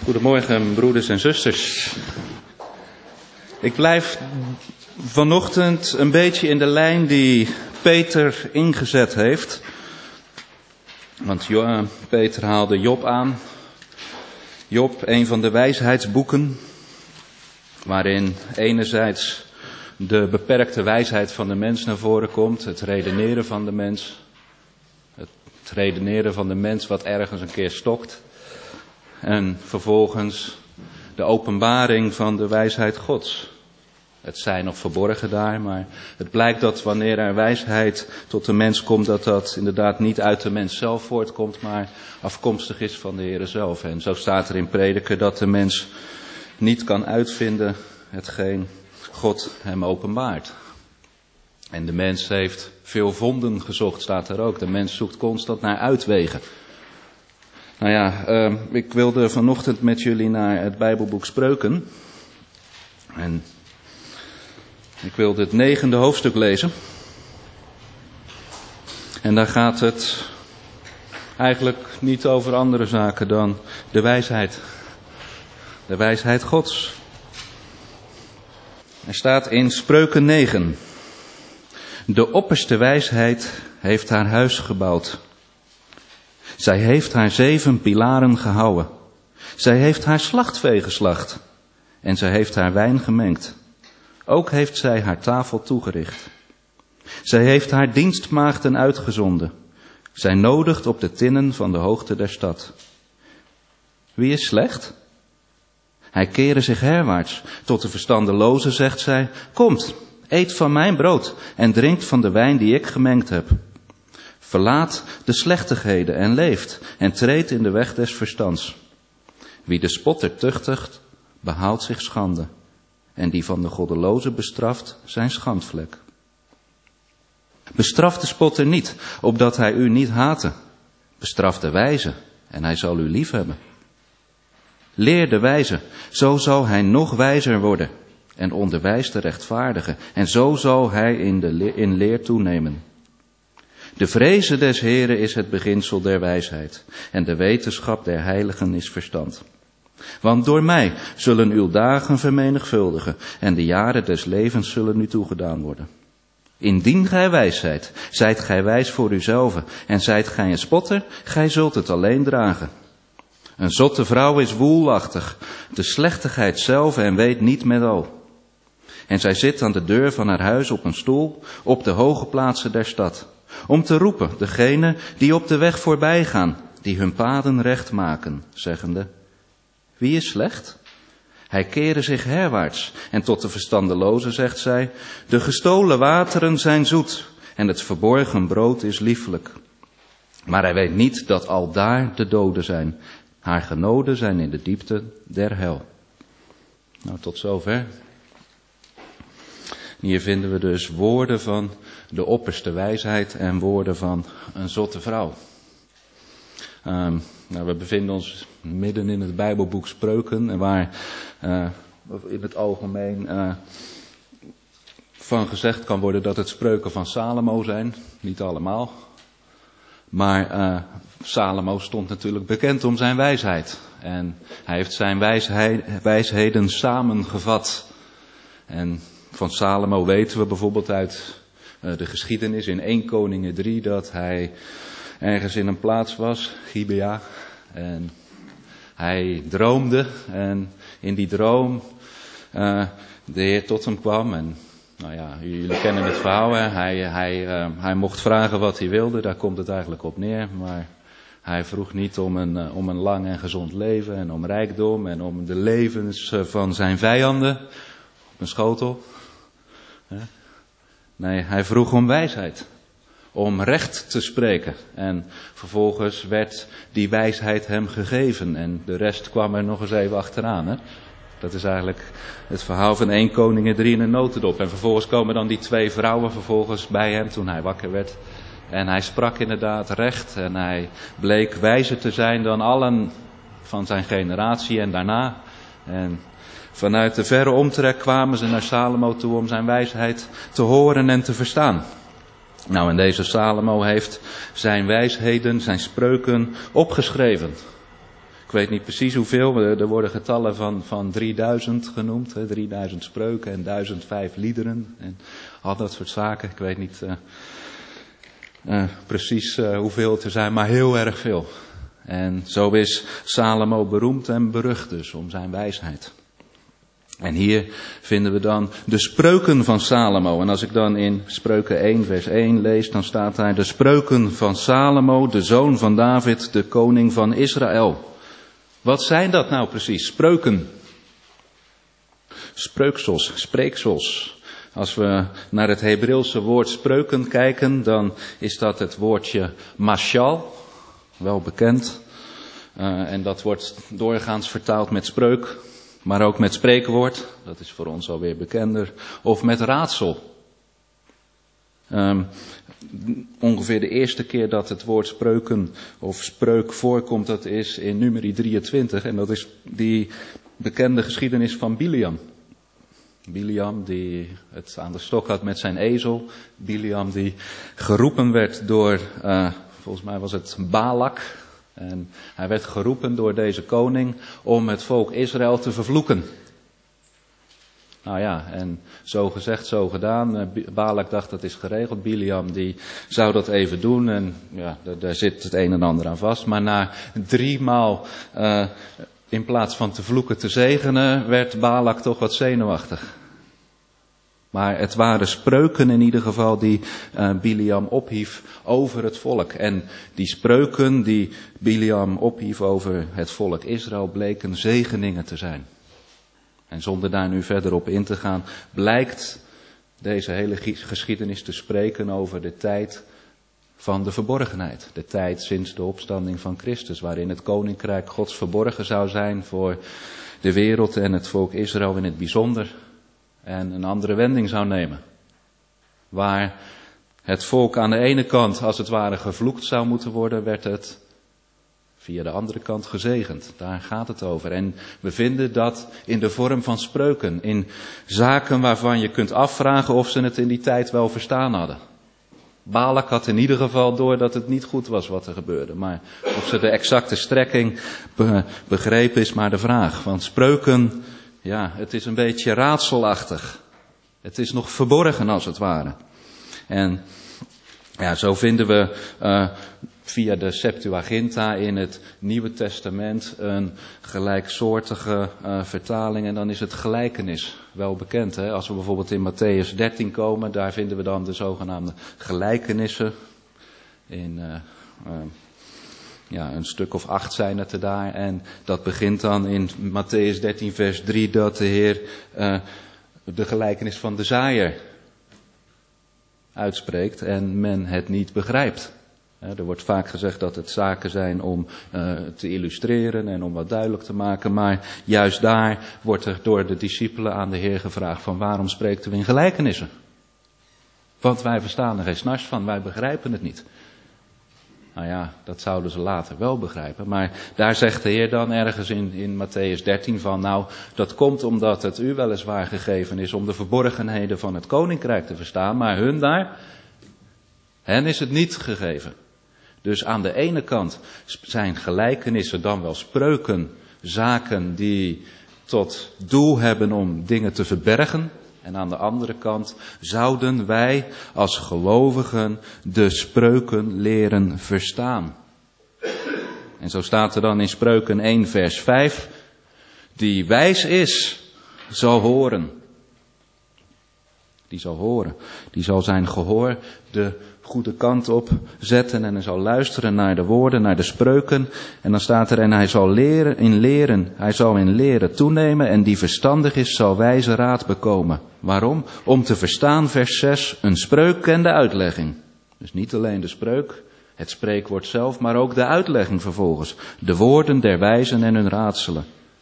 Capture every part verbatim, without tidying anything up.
Goedemorgen, broeders en zusters. Ik blijf vanochtend een beetje in de lijn die Peter ingezet heeft. Want ja, Peter haalde Job aan. Job, een van de wijsheidsboeken, waarin enerzijds de beperkte wijsheid van de mens naar voren komt, het redeneren van de mens, het redeneren van de mens wat ergens een keer stokt. En vervolgens de openbaring van de wijsheid Gods. Het zij nog verborgen daar, maar het blijkt dat wanneer er wijsheid tot de mens komt, dat dat inderdaad niet uit de mens zelf voortkomt, maar afkomstig is van de Heere zelf. En zo staat er in Prediker dat de mens niet kan uitvinden hetgeen God hem openbaart. En de mens heeft veel vonden gezocht, staat er ook. De mens zoekt constant naar uitwegen. Nou ja, uh, ik wilde vanochtend met jullie naar het Bijbelboek Spreuken. En ik wilde het negende hoofdstuk lezen. En daar gaat het eigenlijk niet over andere zaken dan de wijsheid. De wijsheid Gods. Er staat in Spreuken negen. De opperste wijsheid heeft haar huis gebouwd. Zij heeft haar zeven pilaren gehouwen. Zij heeft haar slachtvee geslacht. En zij heeft haar wijn gemengd. Ook heeft zij haar tafel toegericht. Zij heeft haar dienstmaagden uitgezonden. Zij nodigt op de tinnen van de hoogte der stad. Wie is slecht? Hij kere zich herwaarts. Tot de verstandeloze zegt zij, komt, eet van mijn brood en drinkt van de wijn die ik gemengd heb. Verlaat de slechtigheden en leeft en treedt in de weg des verstands. Wie de spotter tuchtigt, behaalt zich schande. En die van de goddeloze bestraft zijn schandvlek. Bestraf de spotter niet, opdat hij u niet hate. Bestraf de wijze en hij zal u liefhebben. Leer de wijze, zo zal hij nog wijzer worden. En onderwijs de rechtvaardige, en zo zal hij in, de le- in leer toenemen. De vreze des Heren is het beginsel der wijsheid, en de wetenschap der heiligen is verstand. Want door mij zullen uw dagen vermenigvuldigen, en de jaren des levens zullen u toegedaan worden. Indien gij wijs zijt, zijt gij wijs voor uzelven, en zijt gij een spotter, gij zult het alleen dragen. Een zotte vrouw is woelachtig, de slechtigheid zelf en weet niet met al. En zij zit aan de deur van haar huis op een stoel, op de hoge plaatsen der stad. Om te roepen degene die op de weg voorbij gaan, die hun paden recht maken, zeggende, wie is slecht? Hij kere zich herwaarts en tot de verstandeloze zegt zij, de gestolen wateren zijn zoet en het verborgen brood is lieflijk. Maar hij weet niet dat al daar de doden zijn. Haar genoden zijn in de diepte der hel. Nou, tot zover. Hier vinden we dus woorden van de opperste wijsheid en woorden van een zotte vrouw. Um, nou, we bevinden ons midden in het Bijbelboek Spreuken, waar uh, in het algemeen uh, van gezegd kan worden dat het spreuken van Salomo zijn. Niet allemaal. Maar uh, Salomo stond natuurlijk bekend om zijn wijsheid. En hij heeft zijn wijsheid, wijsheden samengevat. En van Salomo weten we bijvoorbeeld uit uh, de geschiedenis in Eerste Koningen drie dat hij ergens in een plaats was, Gibea. En hij droomde en in die droom uh, de Heer tot hem kwam. En nou ja, jullie kennen het verhaal. Hè? Hij, hij, uh, hij mocht vragen wat hij wilde, daar komt het eigenlijk op neer. Maar hij vroeg niet om een, uh, om een lang en gezond leven en om rijkdom en om de levens uh, van zijn vijanden op een schotel. Hè? Nee, hij vroeg om wijsheid. Om recht te spreken. En vervolgens werd die wijsheid hem gegeven. En de rest kwam er nog eens even achteraan. Hè? Dat is eigenlijk het verhaal van Eerste Koningen drie in een notendop. En vervolgens komen dan die twee vrouwen vervolgens bij hem toen hij wakker werd. En hij sprak inderdaad recht. En hij bleek wijzer te zijn dan allen van zijn generatie en daarna. En vanuit de verre omtrek kwamen ze naar Salomo toe om zijn wijsheid te horen en te verstaan. Nou, en deze Salomo heeft zijn wijsheden, zijn spreuken opgeschreven. Ik weet niet precies hoeveel, er worden getallen van, van drieduizend genoemd. Hè, drieduizend spreuken en duizend vijf liederen en al dat soort zaken. Ik weet niet uh, uh, precies uh, hoeveel het er zijn, maar heel erg veel. En zo is Salomo beroemd en berucht dus om zijn wijsheid. En hier vinden we dan de spreuken van Salomo. En als ik dan in Spreuken één vers één lees, dan staat daar de spreuken van Salomo, de zoon van David, de koning van Israël. Wat zijn dat nou precies? Spreuken. Spreuksels, spreeksels. Als we naar het Hebreeuwse woord spreuken kijken, dan is dat het woordje mashal, wel bekend. Uh, en dat wordt doorgaans vertaald met spreuk, maar ook met spreekwoord. Dat is voor ons alweer bekender. Of met raadsel. Um, ongeveer de eerste keer dat het woord spreuken of spreuk voorkomt, dat is in Numeri drieëntwintig. En dat is die bekende geschiedenis van Biliam. Biliam die het aan de stok had met zijn ezel. Biliam die geroepen werd door, uh, volgens mij was het Balak. En hij werd geroepen door deze koning om het volk Israël te vervloeken. Nou ja, en zo gezegd, zo gedaan. Balak dacht dat is geregeld. Biliam die zou dat even doen en ja, daar, daar zit het een en ander aan vast. Maar na driemaal uh, in plaats van te vloeken te zegenen, werd Balak toch wat zenuwachtig. Maar het waren spreuken in ieder geval die uh, Biliam ophief over het volk. En die spreuken die Biliam ophief over het volk Israël bleken zegeningen te zijn. En zonder daar nu verder op in te gaan, blijkt deze hele geschiedenis te spreken over de tijd van de verborgenheid. De tijd sinds de opstanding van Christus, waarin het koninkrijk Gods verborgen zou zijn voor de wereld en het volk Israël in het bijzonder. En een andere wending zou nemen. Waar het volk aan de ene kant als het ware gevloekt zou moeten worden, werd het via de andere kant gezegend. Daar gaat het over. En we vinden dat in de vorm van spreuken. In zaken waarvan je kunt afvragen of ze het in die tijd wel verstaan hadden. Balak had in ieder geval door dat het niet goed was wat er gebeurde. Maar of ze de exacte strekking be- begrepen is maar de vraag. Want spreuken, ja, het is een beetje raadselachtig. Het is nog verborgen als het ware. En ja, zo vinden we uh, via de Septuaginta in het Nieuwe Testament een gelijksoortige uh, vertaling. En dan is het gelijkenis wel bekend. Hè? Als we bijvoorbeeld in Matthäus dertien komen, daar vinden we dan de zogenaamde gelijkenissen. In uh, uh, ja, een stuk of acht zijn het er daar. En dat begint dan in Matthäus dertien vers drie dat de Heer uh, de gelijkenis van de zaaier uitspreekt en men het niet begrijpt. Er wordt vaak gezegd dat het zaken zijn om uh, te illustreren en om wat duidelijk te maken, maar juist daar wordt er door de discipelen aan de Heer gevraagd van waarom spreekt u in gelijkenissen? Want wij verstaan er geen snars van, wij begrijpen het niet. Nou ja, dat zouden ze later wel begrijpen, maar daar zegt de Heer dan ergens in, in Matthäus dertien van nou, dat komt omdat het u weliswaar gegeven is om de verborgenheden van het koninkrijk te verstaan, maar hun daar, hen is het niet gegeven. Dus aan de ene kant zijn gelijkenissen dan wel spreuken, zaken die tot doel hebben om dingen te verbergen. En aan de andere kant zouden wij als gelovigen de spreuken leren verstaan. En zo staat er dan in Spreuken één vers vijf. Die wijs is, zal horen. Die zal horen. Die zal zijn gehoor de goede kant op zetten en hij zal luisteren naar de woorden, naar de spreuken. En dan staat er en hij zal leren in leren, hij zal in leren toenemen en die verstandig is zal wijze raad bekomen. Waarom? Om te verstaan, vers zes, een spreuk en de uitlegging. Dus niet alleen de spreuk, het spreekwoord zelf, maar ook de uitlegging vervolgens. De woorden der wijzen en hun raadselen.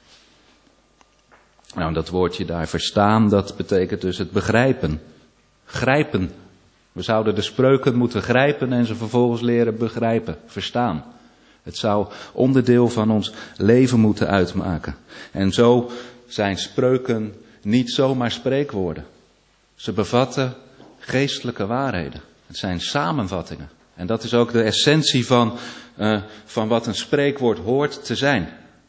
Nou, dat woordje daar verstaan, dat betekent dus het begrijpen. Grijpen. We zouden de spreuken moeten grijpen en ze vervolgens leren begrijpen, verstaan. Het zou onderdeel van ons leven moeten uitmaken. En zo zijn spreuken niet zomaar spreekwoorden. Ze bevatten geestelijke waarheden. Het zijn samenvattingen. En dat is ook de essentie van, uh, van wat een spreekwoord hoort te zijn.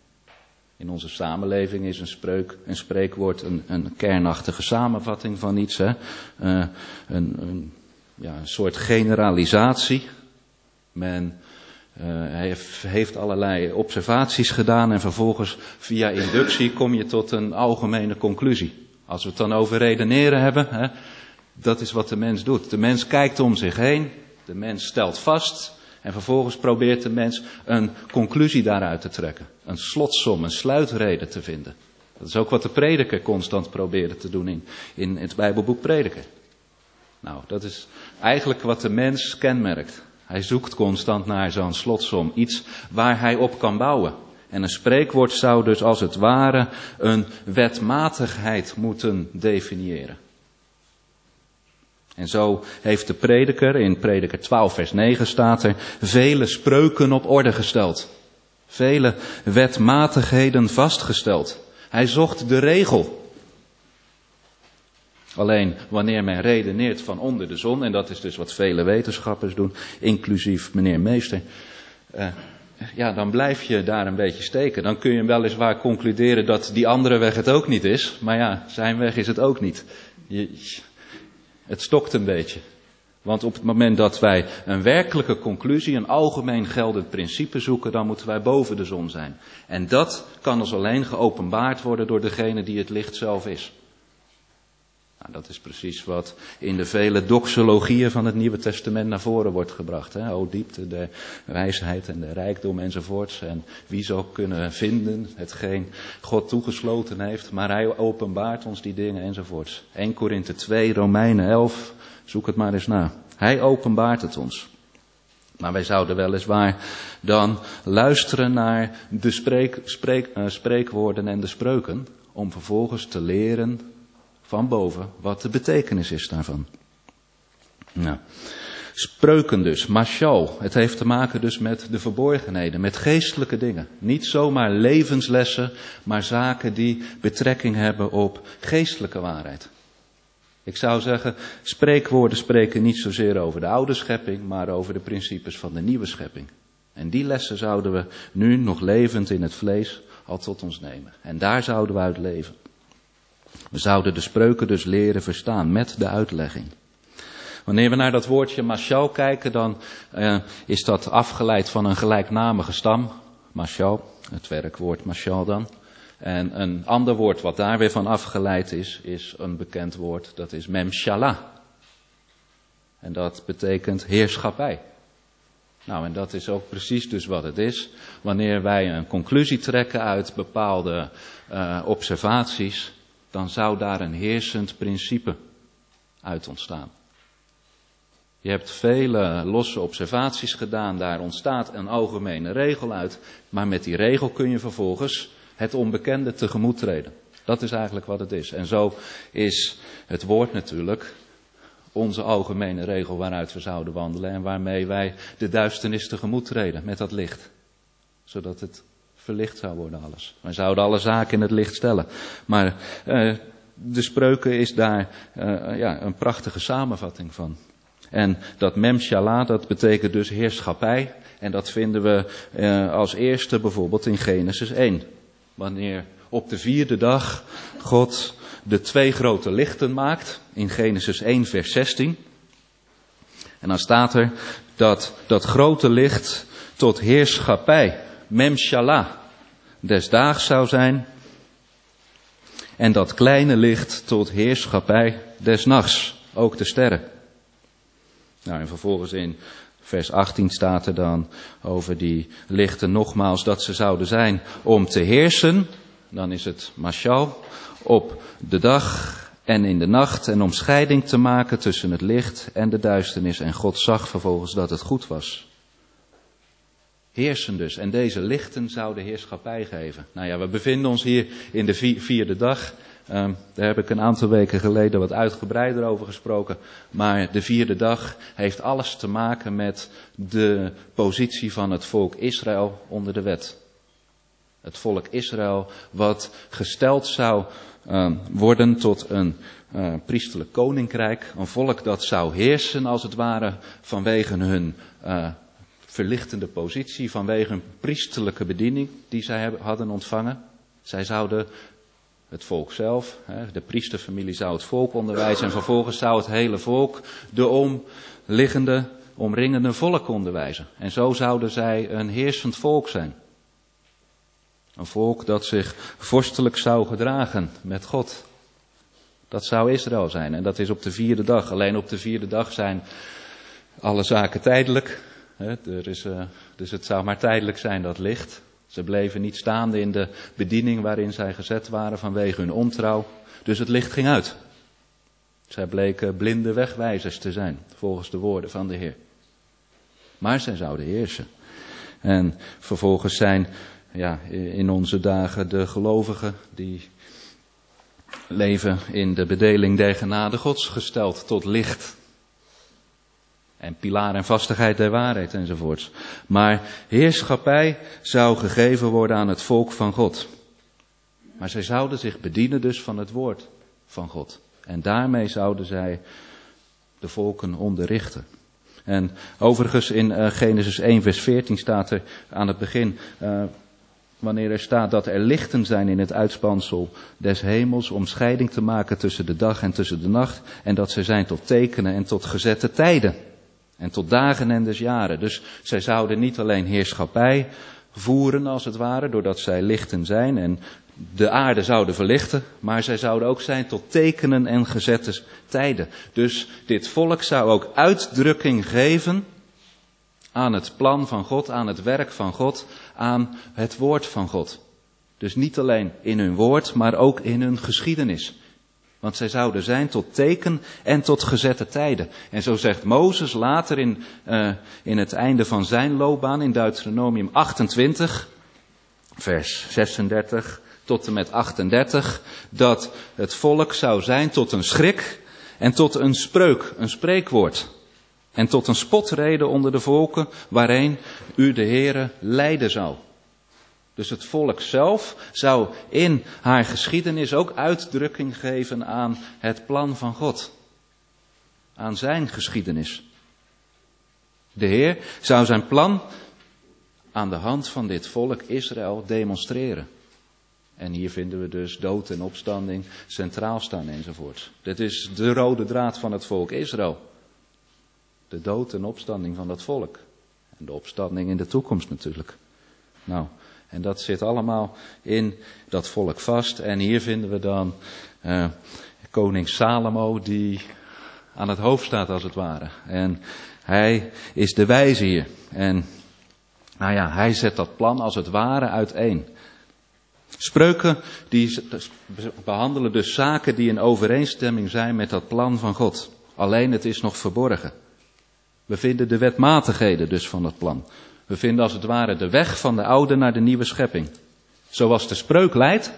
In onze samenleving is een, spreuk, een spreekwoord een, een kernachtige samenvatting van iets. Hè? Uh, een, een, ja, een soort generalisatie. Men uh, heeft, heeft allerlei observaties gedaan en vervolgens via inductie kom je tot een algemene conclusie. Als we het dan over redeneren hebben, hè, dat is wat de mens doet. De mens kijkt om zich heen, de mens stelt vast en vervolgens probeert de mens een conclusie daaruit te trekken. Een slotsom, een sluitrede te vinden. Dat is ook wat de prediker constant probeerde te doen in, in het Bijbelboek Prediker. Nou, dat is eigenlijk wat de mens kenmerkt. Hij zoekt constant naar zo'n slotsom, iets waar hij op kan bouwen. En een spreekwoord zou dus als het ware een wetmatigheid moeten definiëren. En zo heeft de prediker, in Prediker twaalf vers negen staat er, vele spreuken op orde gesteld. Vele wetmatigheden vastgesteld. Hij zocht de regel. Alleen wanneer men redeneert van onder de zon, en dat is dus wat vele wetenschappers doen, inclusief meneer Meester, uh, ja, dan blijf je daar een beetje steken. Dan kun je weliswaar concluderen dat die andere weg het ook niet is, maar ja, zijn weg is het ook niet. Je, het stokt een beetje. Want op het moment dat wij een werkelijke conclusie, een algemeen geldend principe zoeken, dan moeten wij boven de zon zijn. En dat kan ons alleen geopenbaard worden door degene die het licht zelf is. Nou, dat is precies wat in de vele doxologieën van het Nieuwe Testament naar voren wordt gebracht. Hè? O diepte, de wijsheid en de rijkdom enzovoorts. En wie zou kunnen vinden hetgeen God toegesloten heeft. Maar hij openbaart ons die dingen enzovoorts. Eerste Korinthe twee, Romeinen elf, zoek het maar eens na. Hij openbaart het ons. Maar wij zouden weliswaar dan luisteren naar de spreek, spreek, uh, spreekwoorden en de spreuken. Om vervolgens te leren van boven wat de betekenis is daarvan. Nou, spreuken dus, mashal. Het heeft te maken dus met de verborgenheden, met geestelijke dingen. Niet zomaar levenslessen, maar zaken die betrekking hebben op geestelijke waarheid. Ik zou zeggen, spreekwoorden spreken niet zozeer over de oude schepping, maar over de principes van de nieuwe schepping. En die lessen zouden we nu nog levend in het vlees al tot ons nemen. En daar zouden we uit leven. We zouden de spreuken dus leren verstaan met de uitlegging. Wanneer we naar dat woordje mashal kijken, dan uh, is dat afgeleid van een gelijknamige stam. Mashal, het werkwoord mashal dan. En een ander woord wat daar weer van afgeleid is, is een bekend woord, dat is memshalah. En dat betekent heerschappij. Nou, en dat is ook precies dus wat het is. Wanneer wij een conclusie trekken uit bepaalde uh, observaties, dan zou daar een heersend principe uit ontstaan. Je hebt vele losse observaties gedaan, daar ontstaat een algemene regel uit, maar met die regel kun je vervolgens het onbekende tegemoet treden. Dat is eigenlijk wat het is. En zo is het woord natuurlijk onze algemene regel waaruit we zouden wandelen en waarmee wij de duisternis tegemoet treden met dat licht. Zodat het verlicht zou worden alles. Wij zouden alle zaken in het licht stellen. Maar uh, de spreuken is daar uh, ja, een prachtige samenvatting van. En dat memshalah, dat betekent dus heerschappij. En dat vinden we uh, als eerste bijvoorbeeld in Genesis één. Wanneer op de vierde dag God de twee grote lichten maakt. In Genesis één vers zestien. En dan staat er dat dat grote licht tot heerschappij, memshalah, des daags zou zijn. En dat kleine licht tot heerschappij des nachts, ook de sterren. Nou, en vervolgens in vers achttien staat er dan over die lichten nogmaals dat ze zouden zijn om te heersen. Dan is het mashal op de dag en in de nacht en om scheiding te maken tussen het licht en de duisternis. En God zag vervolgens dat het goed was. Heersen dus. En deze lichten zouden heerschappij geven. Nou ja, we bevinden ons hier in de vierde dag. Um, daar heb ik een aantal weken geleden wat uitgebreider over gesproken. Maar de vierde dag heeft alles te maken met de positie van het volk Israël onder de wet. Het volk Israël wat gesteld zou um, worden tot een uh, priesterlijk koninkrijk. Een volk dat zou heersen als het ware vanwege hun uh, verlichtende positie. Vanwege hun priesterlijke bediening die zij hebben, hadden ontvangen. Zij zouden het volk zelf, de priesterfamilie zou het volk onderwijzen en vervolgens zou het hele volk de omliggende, omringende volk onderwijzen. En zo zouden zij een heersend volk zijn. Een volk dat zich vorstelijk zou gedragen met God. Dat zou Israël zijn en dat is op de vierde dag. Alleen op de vierde dag zijn alle zaken tijdelijk. Er is, uh, dus het zou maar tijdelijk zijn, dat licht. Ze bleven niet staande in de bediening waarin zij gezet waren vanwege hun ontrouw. Dus het licht ging uit. Zij bleken blinde wegwijzers te zijn, volgens de woorden van de Heer. Maar zij zouden heersen. En vervolgens zijn ja, in onze dagen de gelovigen die leven in de bedeling der genade Gods gesteld tot licht. En pilaar en vastigheid der waarheid enzovoorts. Maar heerschappij zou gegeven worden aan het volk van God. Maar zij zouden zich bedienen dus van het woord van God. En daarmee zouden zij de volken onderrichten. En overigens in uh, Genesis één vers veertien staat er aan het begin, uh, wanneer er staat dat er lichten zijn in het uitspansel des hemels om scheiding te maken tussen de dag en tussen de nacht. En dat ze zijn tot tekenen en tot gezette tijden. En tot dagen en des jaren. Dus zij zouden niet alleen heerschappij voeren als het ware, doordat zij lichten zijn en de aarde zouden verlichten, maar zij zouden ook zijn tot tekenen en gezette tijden. Dus dit volk zou ook uitdrukking geven aan het plan van God, aan het werk van God, aan het woord van God. Dus niet alleen in hun woord, maar ook in hun geschiedenis. Want zij zouden zijn tot teken en tot gezette tijden. En zo zegt Mozes later in, uh, in het einde van zijn loopbaan in Deuteronomium achtentwintig, vers zesendertig tot en met achtendertig, dat het volk zou zijn tot een schrik en tot een spreuk, een spreekwoord. En tot een spotrede onder de volken waarheen u de Heere leiden zou. Dus het volk zelf zou in haar geschiedenis ook uitdrukking geven aan het plan van God. Aan zijn geschiedenis. De Heer zou zijn plan aan de hand van dit volk Israël demonstreren. En hier vinden we dus dood en opstanding centraal staan enzovoort. Dit is de rode draad van het volk Israël. De dood en opstanding van dat volk. En de opstanding in de toekomst natuurlijk. Nou, en dat zit allemaal in dat volk vast. En hier vinden we dan uh, koning Salomo die aan het hoofd staat als het ware. En hij is de wijze hier. En nou ja, hij zet dat plan als het ware uiteen. Spreuken die behandelen dus zaken die in overeenstemming zijn met dat plan van God. Alleen het is nog verborgen. We vinden de wetmatigheden dus van dat plan. We vinden als het ware de weg van de oude naar de nieuwe schepping. Zoals de spreuk leidt,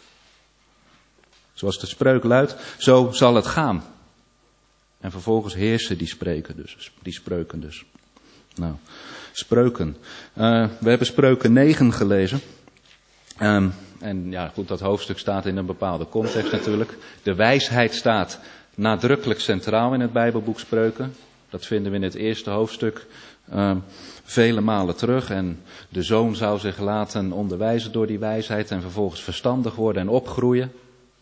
zoals de spreuk luidt, zo zal het gaan. En vervolgens heersen die spreken dus, die spreuken dus. Nou, spreuken. Uh, we hebben spreuken negen gelezen. Um, en ja, goed, dat hoofdstuk staat in een bepaalde context natuurlijk. De wijsheid staat nadrukkelijk centraal in het Bijbelboek Spreuken. Dat vinden we in het eerste hoofdstuk um, vele malen terug. En de zoon zou zich laten onderwijzen door die wijsheid en vervolgens verstandig worden en opgroeien.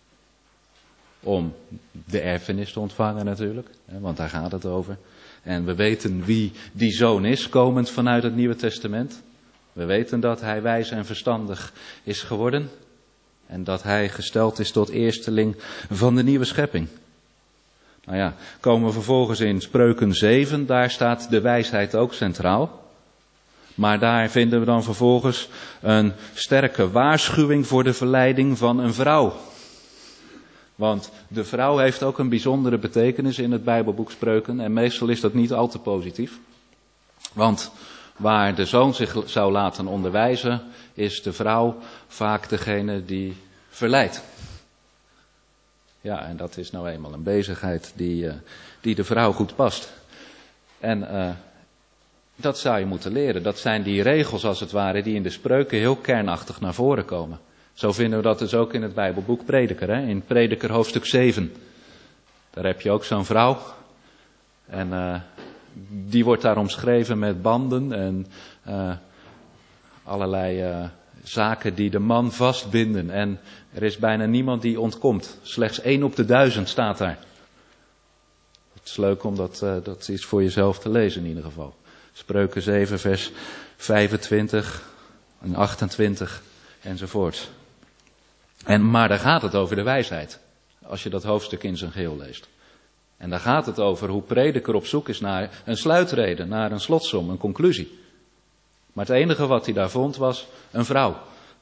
Om de erfenis te ontvangen natuurlijk, hè, want daar gaat het over. En we weten wie die zoon is, komend vanuit het Nieuwe Testament. We weten dat hij wijs en verstandig is geworden. En dat hij gesteld is tot eersteling van de nieuwe schepping. Nou ja, komen we vervolgens in Spreuken zeven, daar staat de wijsheid ook centraal. Maar daar vinden we dan vervolgens een sterke waarschuwing voor de verleiding van een vrouw. Want de vrouw heeft ook een bijzondere betekenis in het Bijbelboek Spreuken. En meestal is dat niet al te positief. Want waar de zoon zich zou laten onderwijzen, is de vrouw vaak degene die verleidt. Ja, en dat is nou eenmaal een bezigheid die, uh, die de vrouw goed past. En uh, dat zou je moeten leren. Dat zijn die regels als het ware die in de spreuken heel kernachtig naar voren komen. Zo vinden we dat dus ook in het Bijbelboek Prediker, hè? In Prediker hoofdstuk zeven. Daar heb je ook zo'n vrouw. En uh, die wordt daar omschreven met banden en uh, allerlei uh, zaken die de man vastbinden. En er is bijna niemand die ontkomt. Slechts één op de duizend staat daar. Het is leuk om dat, uh, dat is voor jezelf te lezen in ieder geval. Spreuken zeven vers vijfentwintig en achtentwintig enzovoort. En, maar daar gaat het over de wijsheid. Als je dat hoofdstuk in zijn geheel leest. En daar gaat het over hoe prediker op zoek is naar een sluitrede, naar een slotsom, een conclusie. Maar het enige wat hij daar vond was een vrouw.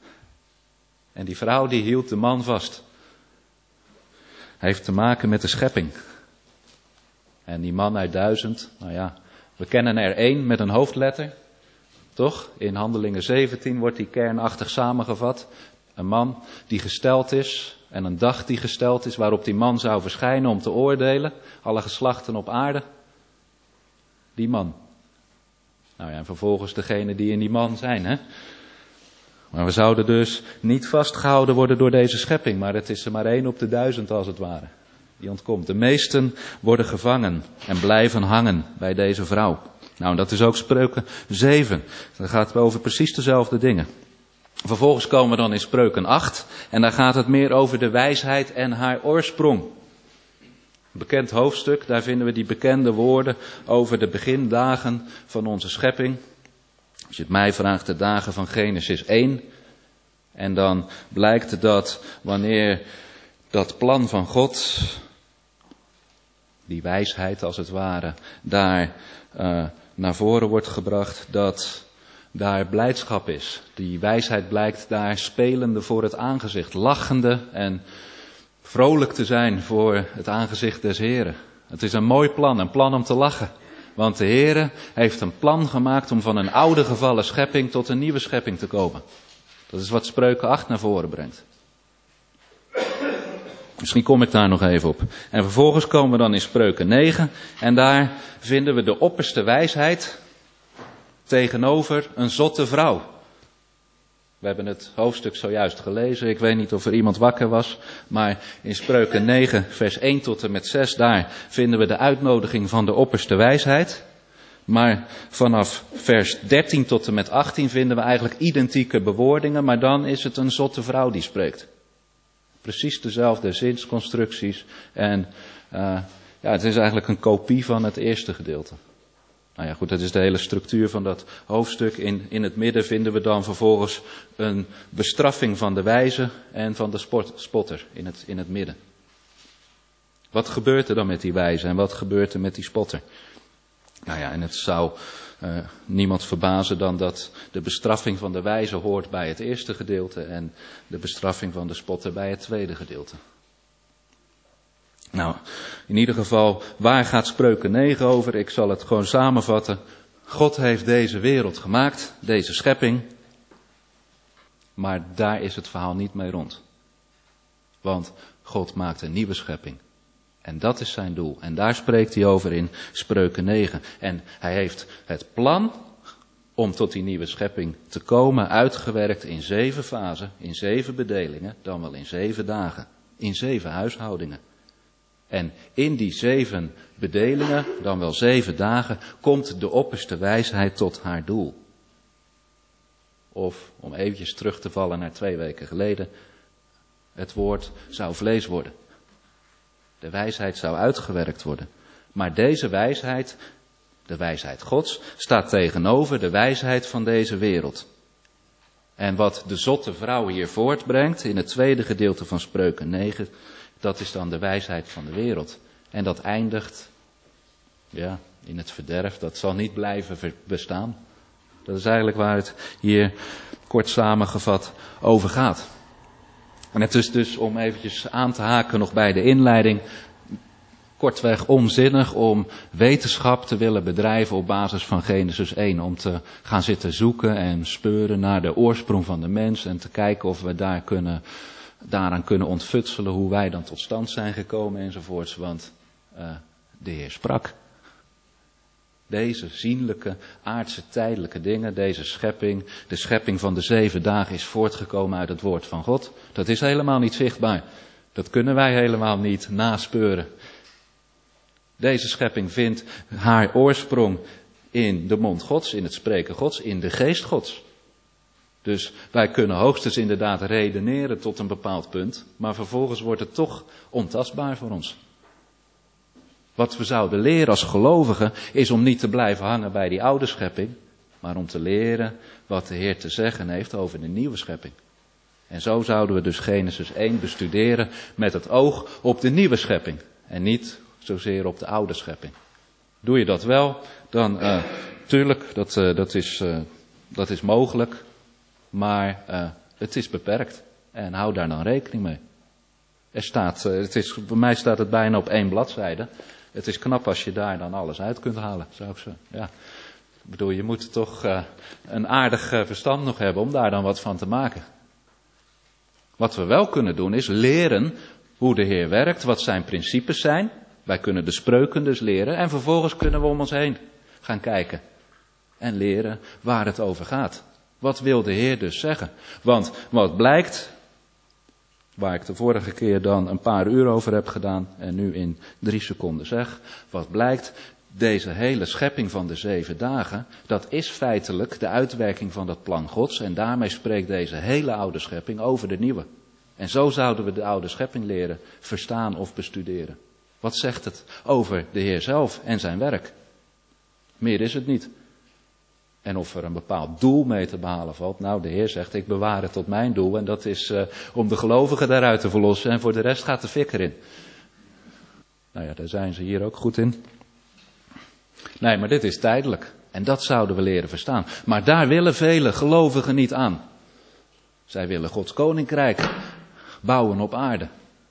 En die vrouw die hield de man vast. Hij heeft te maken met de schepping. En die man uit duizend, nou ja, we kennen er één met een hoofdletter. Toch? In Handelingen zeventien wordt die kernachtig samengevat. Een man die gesteld is en een dag die gesteld is waarop die man zou verschijnen om te oordelen. Alle geslachten op aarde. Die man. Nou ja, en vervolgens degene die in die man zijn, hè. Maar we zouden dus niet vastgehouden worden door deze schepping, maar het is er maar één op de duizend als het ware. Die ontkomt. De meesten worden gevangen en blijven hangen bij deze vrouw. Nou, en dat is ook Spreuken zeven. Daar gaat het over precies dezelfde dingen. Vervolgens komen we dan in Spreuken acht en daar gaat het meer over de wijsheid en haar oorsprong. Een bekend hoofdstuk, daar vinden we die bekende woorden over de begindagen van onze schepping. Als je het mij vraagt, de dagen van Genesis één. En dan blijkt dat wanneer dat plan van God, die wijsheid als het ware, daar uh, naar voren wordt gebracht, dat daar blijdschap is. Die wijsheid blijkt daar spelende voor het aangezicht, lachende en vrolijk te zijn voor het aangezicht des Heren. Het is een mooi plan, een plan om te lachen. Want de Heere heeft een plan gemaakt om van een oude gevallen schepping tot een nieuwe schepping te komen. Dat is wat Spreuken acht naar voren brengt. Misschien kom ik daar nog even op. En vervolgens komen we dan in Spreuken negen. En daar vinden we de opperste wijsheid tegenover een zotte vrouw. We hebben het hoofdstuk zojuist gelezen. Ik weet niet of er iemand wakker was. Maar in Spreuken negen vers één tot en met zes. Daar vinden we de uitnodiging van de opperste wijsheid. Maar vanaf vers dertien tot en met achttien vinden we eigenlijk identieke bewoordingen. Maar dan is het een zotte vrouw die spreekt. Precies dezelfde zinsconstructies. En uh, ja, het is eigenlijk een kopie van het eerste gedeelte. Nou ja, goed, dat is de hele structuur van dat hoofdstuk. In, in het midden vinden we dan vervolgens een bestraffing van de wijze en van de sport, spotter in het, in het midden. Wat gebeurt er dan met die wijze en wat gebeurt er met die spotter? Nou ja, en het zou uh, niemand verbazen dan dat de bestraffing van de wijze hoort bij het eerste gedeelte en de bestraffing van de spotter bij het tweede gedeelte. Nou, in ieder geval, waar gaat Spreuken negen over? Ik zal het gewoon samenvatten. God heeft deze wereld gemaakt, deze schepping. Maar daar is het verhaal niet mee rond. Want God maakt een nieuwe schepping. En dat is zijn doel. En daar spreekt hij over in Spreuken negen. En hij heeft het plan om tot die nieuwe schepping te komen uitgewerkt in zeven fasen, in zeven bedelingen, dan wel in zeven dagen, in zeven huishoudingen. En in die zeven bedelingen, dan wel zeven dagen, komt de opperste wijsheid tot haar doel. Of, om eventjes terug te vallen naar twee weken geleden, het woord zou vlees worden. De wijsheid zou uitgewerkt worden. Maar deze wijsheid, de wijsheid Gods, staat tegenover de wijsheid van deze wereld. En wat de zotte vrouw hier voortbrengt in het tweede gedeelte van Spreuken negen, dat is dan de wijsheid van de wereld. En dat eindigt, ja, in het verderf. Dat zal niet blijven bestaan. Dat is eigenlijk waar het hier kort samengevat over gaat. En het is dus, om eventjes aan te haken nog bij de inleiding, kortweg onzinnig om wetenschap te willen bedrijven op basis van Genesis één. Om te gaan zitten zoeken en speuren naar de oorsprong van de mens en te kijken of we daar kunnen, daaraan kunnen ontfutselen hoe wij dan tot stand zijn gekomen enzovoorts. Want uh, de Heer sprak. Deze zienlijke, aardse, tijdelijke dingen, deze schepping, de schepping van de zeven dagen is voortgekomen uit het woord van God. Dat is helemaal niet zichtbaar. Dat kunnen wij helemaal niet naspeuren. Deze schepping vindt haar oorsprong in de mond Gods, in het spreken Gods, in de geest Gods. Dus wij kunnen hoogstens inderdaad redeneren tot een bepaald punt, maar vervolgens wordt het toch ontastbaar voor ons. Wat we zouden leren als gelovigen is om niet te blijven hangen bij die oude schepping, maar om te leren wat de Heer te zeggen heeft over de nieuwe schepping. En zo zouden we dus Genesis één bestuderen met het oog op de nieuwe schepping en niet zozeer op de oude schepping. Doe je dat wel, dan uh, tuurlijk, dat, uh, dat, is, uh, dat is mogelijk, maar uh, het is beperkt en hou daar dan rekening mee. Er staat, uh, het is, voor mij staat het bijna op één bladzijde. Het is knap als je daar dan alles uit kunt halen, zou ik zeggen. Ja. Ik bedoel, je moet toch uh, een aardig uh, verstand nog hebben om daar dan wat van te maken. Wat we wel kunnen doen is leren hoe de Heer werkt, wat zijn principes zijn. Wij kunnen de spreuken dus leren en vervolgens kunnen we om ons heen gaan kijken. En leren waar het over gaat. Wat wil de Heer dus zeggen? Want wat blijkt, waar ik de vorige keer dan een paar uur over heb gedaan en nu in drie seconden zeg. Wat blijkt, deze hele schepping van de zeven dagen, dat is feitelijk de uitwerking van dat plan Gods. En daarmee spreekt deze hele oude schepping over de nieuwe. En zo zouden we de oude schepping leren verstaan of bestuderen. Wat zegt het over de Heer zelf en zijn werk? Meer is het niet. En of er een bepaald doel mee te behalen valt. Nou, de Heer zegt, ik bewaar het tot mijn doel. En dat is uh, om de gelovigen daaruit te verlossen. En voor de rest gaat de fik erin. Nou ja, daar zijn ze hier ook goed in. Nee, maar dit is tijdelijk. En dat zouden we leren verstaan. Maar daar willen vele gelovigen niet aan. Zij willen Gods koninkrijk bouwen op aarde.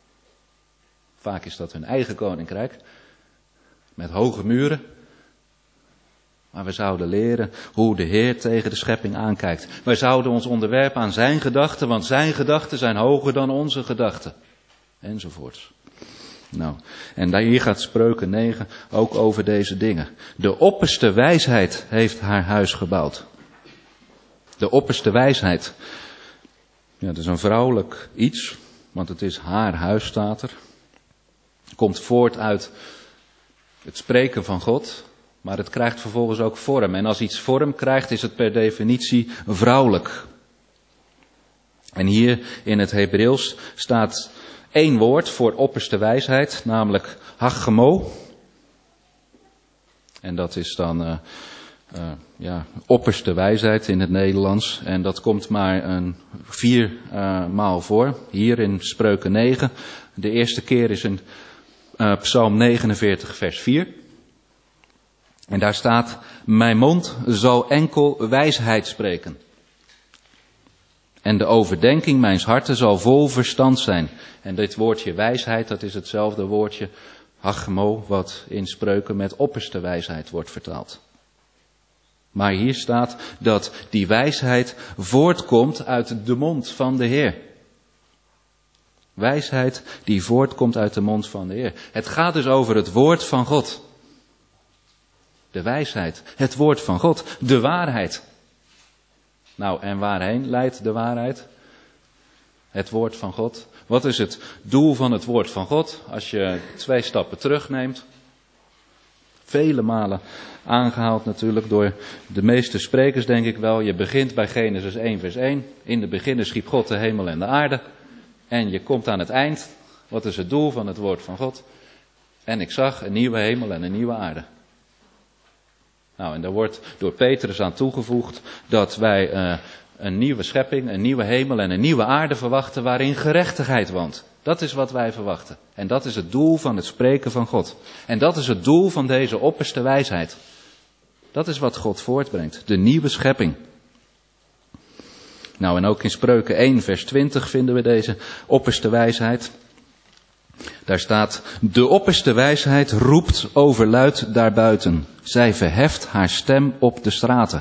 Vaak is dat hun eigen koninkrijk. Met hoge muren. Maar we zouden leren hoe de Heer tegen de schepping aankijkt. Wij zouden ons onderwerpen aan zijn gedachten, want zijn gedachten zijn hoger dan onze gedachten. Enzovoorts. Nou, en hier gaat Spreuken negen ook over deze dingen. De opperste wijsheid heeft haar huis gebouwd. De opperste wijsheid. Ja, dat is een vrouwelijk iets, want het is haar huis, staat er. Komt voort uit het spreken van God. Maar het krijgt vervolgens ook vorm. En als iets vorm krijgt, is het per definitie vrouwelijk. En hier in het Hebreeuws staat één woord voor opperste wijsheid, namelijk hachemo. En dat is dan uh, uh, ja, opperste wijsheid in het Nederlands. En dat komt maar een vier uh, maal voor. Hier in Spreuken negen. De eerste keer is in uh, Psalm negenenveertig vers vier. En daar staat, mijn mond zal enkel wijsheid spreken. En de overdenking mijns harten zal vol verstand zijn. En dit woordje wijsheid, dat is hetzelfde woordje hachmo, wat in Spreuken met opperste wijsheid wordt vertaald. Maar hier staat dat die wijsheid voortkomt uit de mond van de Heer. Wijsheid die voortkomt uit de mond van de Heer. Het gaat dus over het woord van God. De wijsheid, het woord van God, de waarheid. Nou, en waarheen leidt de waarheid? Het woord van God. Wat is het doel van het woord van God? Als je twee stappen terugneemt. Vele malen aangehaald natuurlijk door de meeste sprekers, denk ik wel. Je begint bij Genesis één vers één. In de beginnen schiep God de hemel en de aarde. En je komt aan het eind. Wat is het doel van het woord van God? En ik zag een nieuwe hemel en een nieuwe aarde. Nou, en daar wordt door Petrus aan toegevoegd dat wij uh, een nieuwe schepping, een nieuwe hemel en een nieuwe aarde verwachten waarin gerechtigheid woont. Dat is wat wij verwachten. En dat is het doel van het spreken van God. En dat is het doel van deze opperste wijsheid. Dat is wat God voortbrengt. De nieuwe schepping. Nou, en ook in Spreuken één vers twintig vinden we deze opperste wijsheid. Daar staat, de opperste wijsheid roept overluid daarbuiten. Zij verheft haar stem op de straten.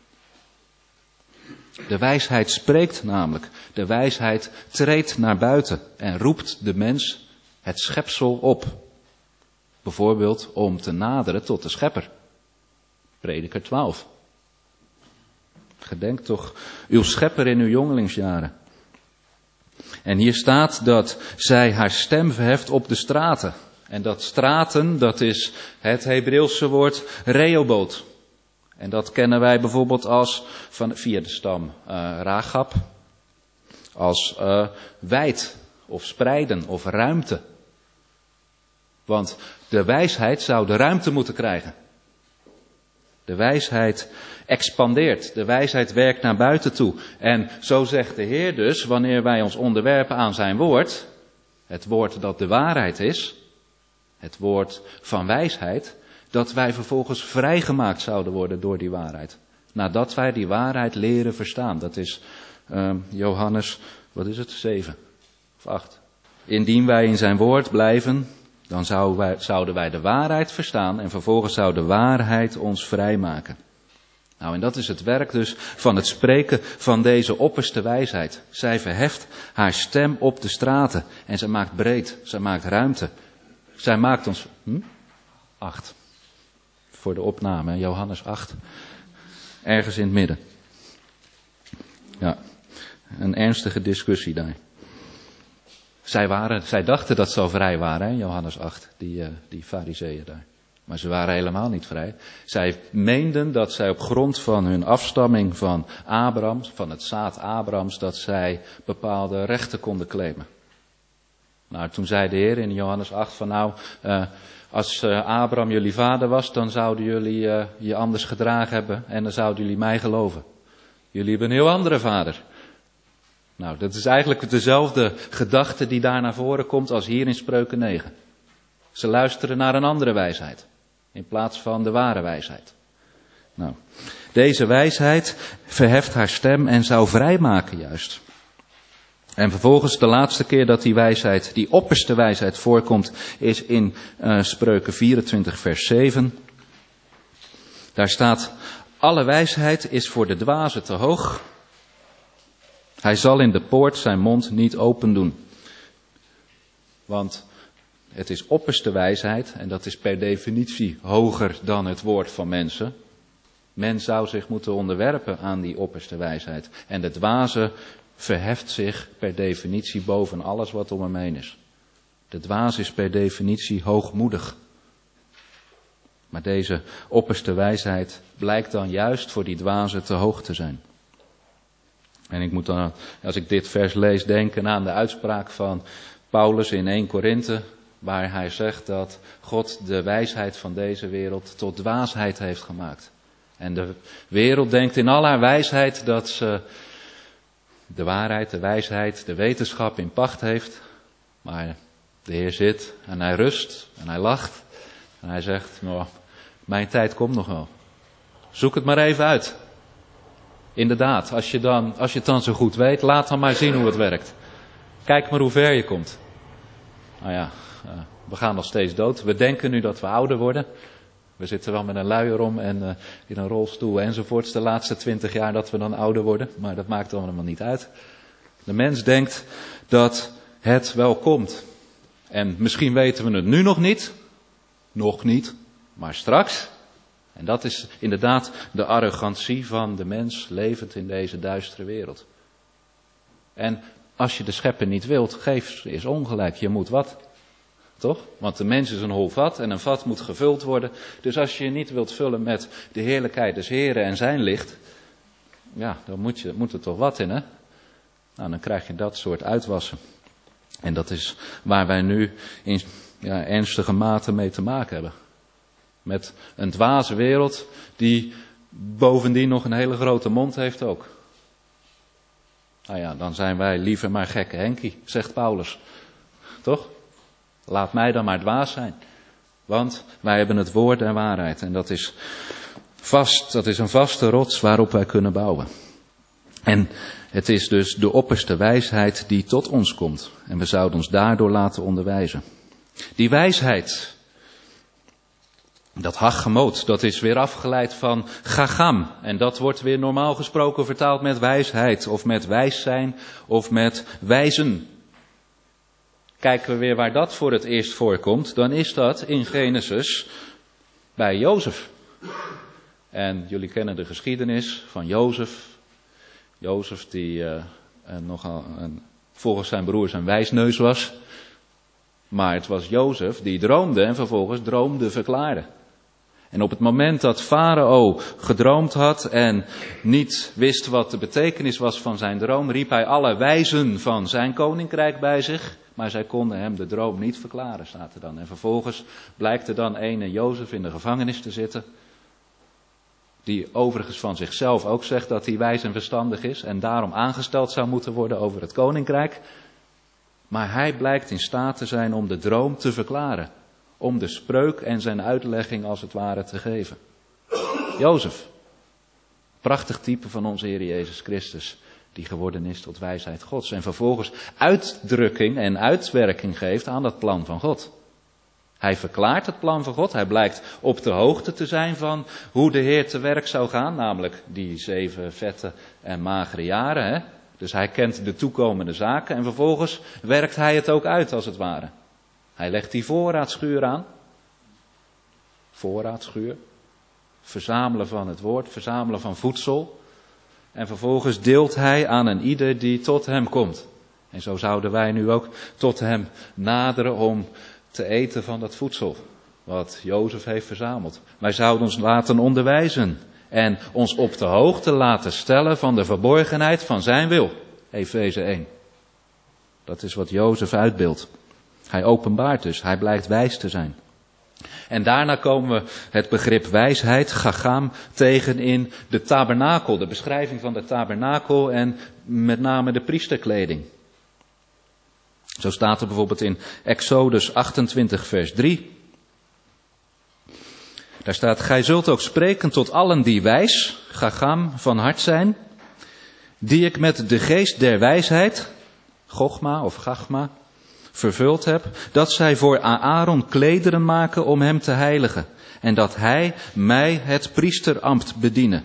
De wijsheid spreekt namelijk. De wijsheid treedt naar buiten en roept de mens, het schepsel, op. Bijvoorbeeld om te naderen tot de schepper. Prediker twaalf. Gedenk toch uw schepper in uw jongelingsjaren. En hier staat dat zij haar stem verheft op de straten. En dat straten, dat is het Hebreeuwse woord Rehoboth. En dat kennen wij bijvoorbeeld als van, via de stam uh, Rachab, als uh, wijd of spreiden of ruimte. Want de wijsheid zou de ruimte moeten krijgen. De wijsheid expandeert, de wijsheid werkt naar buiten toe. En zo zegt de Heer dus, wanneer wij ons onderwerpen aan zijn woord, het woord dat de waarheid is, het woord van wijsheid, dat wij vervolgens vrijgemaakt zouden worden door die waarheid. Nadat wij die waarheid leren verstaan. Dat is uh, Johannes, wat is het, zeven of acht. Indien wij in zijn woord blijven, dan zouden wij, zouden wij de waarheid verstaan en vervolgens zou de waarheid ons vrijmaken. Nou, en dat is het werk dus van het spreken van deze opperste wijsheid. Zij verheft haar stem op de straten en zij maakt breed, zij maakt ruimte. Zij maakt ons... Hm? Acht. Voor de opname, Johannes acht. Ergens in het midden. Ja, een ernstige discussie daar. Zij, waren, zij dachten dat ze al vrij waren, hè, Johannes acht, die, uh, die fariseeën daar. Maar ze waren helemaal niet vrij. Zij meenden dat zij op grond van hun afstamming van Abraham, van het zaad Abrahams, dat zij bepaalde rechten konden claimen. Nou, toen zei de Heer in Johannes acht van nou, uh, als uh, Abraham jullie vader was, dan zouden jullie uh, je anders gedragen hebben en dan zouden jullie mij geloven. Jullie hebben een heel andere vader. Nou, dat is eigenlijk dezelfde gedachte die daar naar voren komt als hier in Spreuken negen. Ze luisteren naar een andere wijsheid, in plaats van de ware wijsheid. Nou, deze wijsheid verheft haar stem en zou vrijmaken juist. En vervolgens de laatste keer dat die wijsheid, die opperste wijsheid voorkomt, is in uh, Spreuken vierentwintig vers zeven. Daar staat, alle wijsheid is voor de dwaze te hoog. Hij zal in de poort zijn mond niet open doen. Want het is opperste wijsheid en dat is per definitie hoger dan het woord van mensen. Men zou zich moeten onderwerpen aan die opperste wijsheid. En de dwaze verheft zich per definitie boven alles wat om hem heen is. De dwaas is per definitie hoogmoedig. Maar deze opperste wijsheid blijkt dan juist voor die dwaze te hoog te zijn. En ik moet dan, als ik dit vers lees, denken aan de uitspraak van Paulus in eerste Korinthe, waar hij zegt dat God de wijsheid van deze wereld tot dwaasheid heeft gemaakt. En de wereld denkt in al haar wijsheid dat ze de waarheid, de wijsheid, de wetenschap in pacht heeft. Maar de Heer zit en hij rust en hij lacht. En hij zegt, nou, mijn tijd komt nog wel. Zoek het maar even uit. Inderdaad, als je, dan, als je het dan zo goed weet, laat dan maar zien hoe het werkt. Kijk maar hoe ver je komt. Nou ja, we gaan nog steeds dood. We denken nu dat we ouder worden. We zitten wel met een luier om en uh, in een rolstoel enzovoorts de laatste twintig jaar dat we dan ouder worden. Maar dat maakt allemaal niet uit. De mens denkt dat het wel komt. En misschien weten we het nu nog niet. Nog niet. Maar straks. En dat is inderdaad de arrogantie van de mens levend in deze duistere wereld. En als je de schepper niet wilt, geef is ongelijk. Je moet wat. Toch? Want de mens is een hol vat en een vat moet gevuld worden. Dus als je je niet wilt vullen met de heerlijkheid des Heren en zijn licht, ja, dan moet, je, moet er toch wat in, hè? Nou, dan krijg je dat soort uitwassen. En dat is waar wij nu in ja, ernstige mate mee te maken hebben. Met een dwaze wereld die bovendien nog een hele grote mond heeft ook. Nou ja, dan zijn wij liever maar gekke Henkie, zegt Paulus. Toch? Laat mij dan maar dwaas zijn. Want wij hebben het woord der waarheid. En dat is vast, dat is een vaste rots waarop wij kunnen bouwen. En het is dus de opperste wijsheid die tot ons komt. En we zouden ons daardoor laten onderwijzen. Die wijsheid, dat haggemoot, dat is weer afgeleid van gagam. En dat wordt weer normaal gesproken vertaald met wijsheid. Of met wijs zijn. Of met wijzen. Kijken we weer waar dat voor het eerst voorkomt. Dan is dat in Genesis bij Jozef. En jullie kennen de geschiedenis van Jozef. Jozef die uh, nogal een, volgens zijn broers een wijsneus was. Maar het was Jozef die droomde en vervolgens droomde verklaarde. En op het moment dat Farao gedroomd had en niet wist wat de betekenis was van zijn droom, riep hij alle wijzen van zijn koninkrijk bij zich. Maar zij konden hem de droom niet verklaren, staat er dan. En vervolgens blijkt er dan ene Jozef in de gevangenis te zitten. Die overigens van zichzelf ook zegt dat hij wijs en verstandig is. En daarom aangesteld zou moeten worden over het koninkrijk. Maar hij blijkt in staat te zijn om de droom te verklaren. Om de spreuk en zijn uitlegging als het ware te geven. Jozef. Prachtig type van onze Heer Jezus Christus. Die geworden is tot wijsheid Gods. En vervolgens uitdrukking en uitwerking geeft aan dat plan van God. Hij verklaart het plan van God. Hij blijkt op de hoogte te zijn van hoe de Heer te werk zou gaan. Namelijk die zeven vette en magere jaren. Hè? Dus hij kent de toekomende zaken. En vervolgens werkt hij het ook uit als het ware. Hij legt die voorraadschuur aan. Voorraadschuur. Verzamelen van het woord. Verzamelen van voedsel. En vervolgens deelt hij aan een ieder die tot hem komt. En zo zouden wij nu ook tot hem naderen om te eten van dat voedsel. Wat Jozef heeft verzameld. Wij zouden ons laten onderwijzen. En ons op de hoogte laten stellen van de verborgenheid van zijn wil. Efeze één. Dat is wat Jozef uitbeeldt. Hij openbaart dus. Hij blijkt wijs te zijn. En daarna komen we het begrip wijsheid, chacham, tegen in de tabernakel. De beschrijving van de tabernakel en met name de priesterkleding. Zo staat er bijvoorbeeld in Exodus achtentwintig vers drie. Daar staat, gij zult ook spreken tot allen die wijs, chacham, van hart zijn, die ik met de geest der wijsheid, chogma of chachma, vervuld heb, dat zij voor Aaron klederen maken om hem te heiligen. En dat hij mij het priesterambt bediene.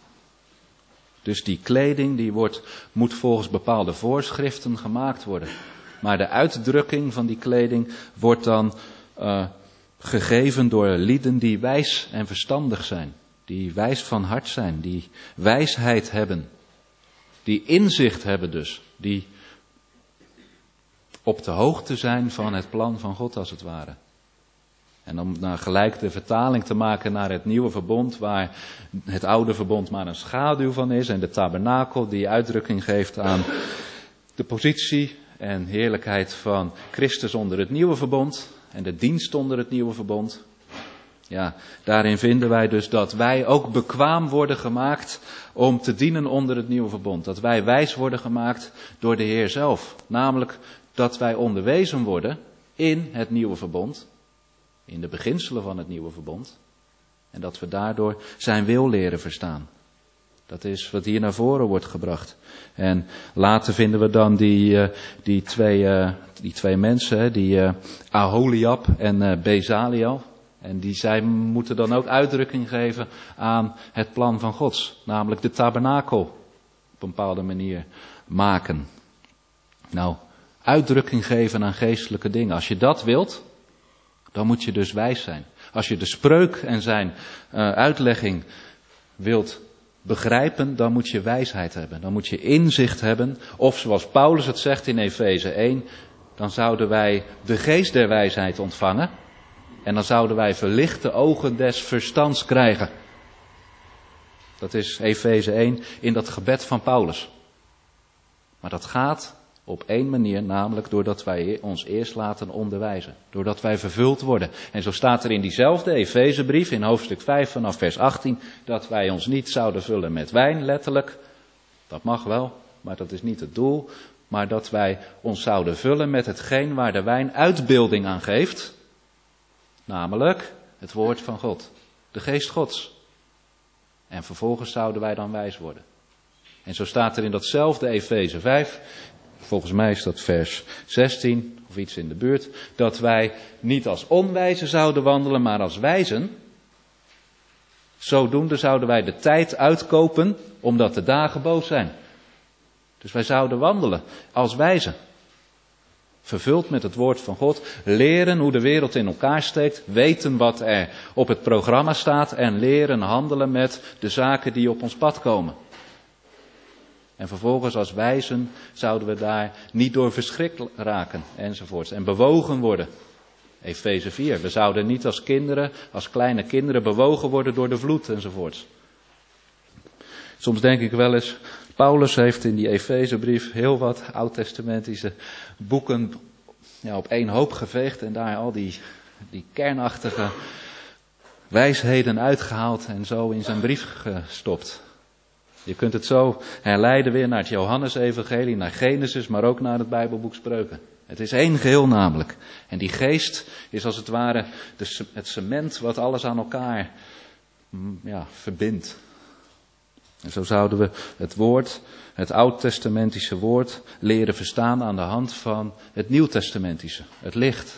Dus die kleding die wordt, moet volgens bepaalde voorschriften gemaakt worden. Maar de uitdrukking van die kleding wordt dan uh, gegeven door lieden die wijs en verstandig zijn. Die wijs van hart zijn. Die wijsheid hebben. Die inzicht hebben dus. Die op de hoogte zijn van het plan van God als het ware. En om nou gelijk de vertaling te maken naar het nieuwe verbond, waar het oude verbond maar een schaduw van is. En de tabernakel die uitdrukking geeft aan de positie en heerlijkheid van Christus onder het nieuwe verbond. En de dienst onder het nieuwe verbond. Ja, daarin vinden wij dus dat wij ook bekwaam worden gemaakt om te dienen onder het nieuwe verbond. Dat wij wijs worden gemaakt door de Heer zelf. Namelijk dat wij onderwezen worden in het nieuwe verbond. In de beginselen van het nieuwe verbond. En dat we daardoor zijn wil leren verstaan. Dat is wat hier naar voren wordt gebracht. En later vinden we dan die, uh, die, twee, uh, die twee mensen, die uh, Aholiab en uh, Bezaliel. En die zij moeten dan ook uitdrukking geven aan het plan van God. Namelijk de tabernakel op een bepaalde manier maken. Nou, uitdrukking geven aan geestelijke dingen. Als je dat wilt, dan moet je dus wijs zijn. Als je de spreuk en zijn uh, uitlegging wilt begrijpen, dan moet je wijsheid hebben. Dan moet je inzicht hebben. Of zoals Paulus het zegt in Efeze één, dan zouden wij de geest der wijsheid ontvangen. En dan zouden wij verlichte ogen des verstands krijgen. Dat is Efeze één in dat gebed van Paulus. Maar dat gaat op één manier, namelijk doordat wij ons eerst laten onderwijzen. Doordat wij vervuld worden. En zo staat er in diezelfde Efezebrief in hoofdstuk vijf vanaf vers achttien... dat wij ons niet zouden vullen met wijn, letterlijk. Dat mag wel, maar dat is niet het doel. Maar dat wij ons zouden vullen met hetgeen waar de wijn uitbeelding aan geeft. Namelijk het woord van God. De geest Gods. En vervolgens zouden wij dan wijs worden. En zo staat er in datzelfde Efeze vijf... Volgens mij is dat vers zestien of iets in de buurt. Dat wij niet als onwijzen zouden wandelen, maar als wijzen. Zodoende zouden wij de tijd uitkopen, omdat de dagen boos zijn. Dus wij zouden wandelen als wijzen. Vervuld met het woord van God. Leren hoe de wereld in elkaar steekt. Weten wat er op het programma staat. En leren handelen met de zaken die op ons pad komen. En vervolgens als wijzen zouden we daar niet door verschrikt raken enzovoorts. En bewogen worden. Efeze vier. We zouden niet als kinderen, als kleine kinderen bewogen worden door de vloed enzovoorts. Soms denk ik wel eens, Paulus heeft in die Efezebrief heel wat oud-testamentische boeken ja, op één hoop geveegd en daar al die, die kernachtige wijsheden uitgehaald en zo in zijn brief gestopt. Je kunt het zo herleiden weer naar het Johannesevangelie, naar Genesis, maar ook naar het Bijbelboek Spreuken. Het is één geheel namelijk. En die geest is als het ware de, het cement wat alles aan elkaar ja, verbindt. En zo zouden we het woord, het oud-testamentische woord, leren verstaan aan de hand van het nieuw-testamentische, het licht.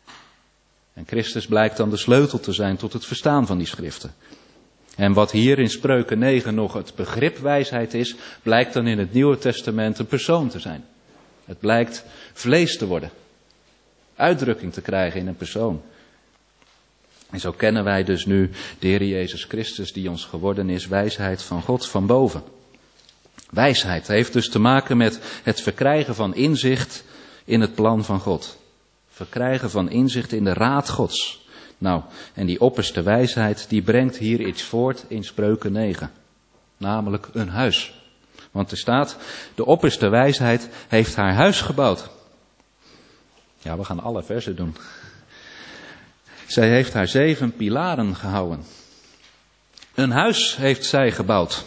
En Christus blijkt dan de sleutel te zijn tot het verstaan van die schriften. En wat hier in Spreuken negen nog het begrip wijsheid is, blijkt dan in het Nieuwe Testament een persoon te zijn. Het blijkt vlees te worden, uitdrukking te krijgen in een persoon. En zo kennen wij dus nu de Heer Jezus Christus die ons geworden is, wijsheid van God van boven. Wijsheid heeft dus te maken met het verkrijgen van inzicht in het plan van God. Verkrijgen van inzicht in de raad Gods. Nou, en die opperste wijsheid die brengt hier iets voort in Spreuken negen. Namelijk een huis. Want er staat, de opperste wijsheid heeft haar huis gebouwd. Ja, we gaan alle versen doen. Zij heeft haar zeven pilaren gehouden. Een huis heeft zij gebouwd.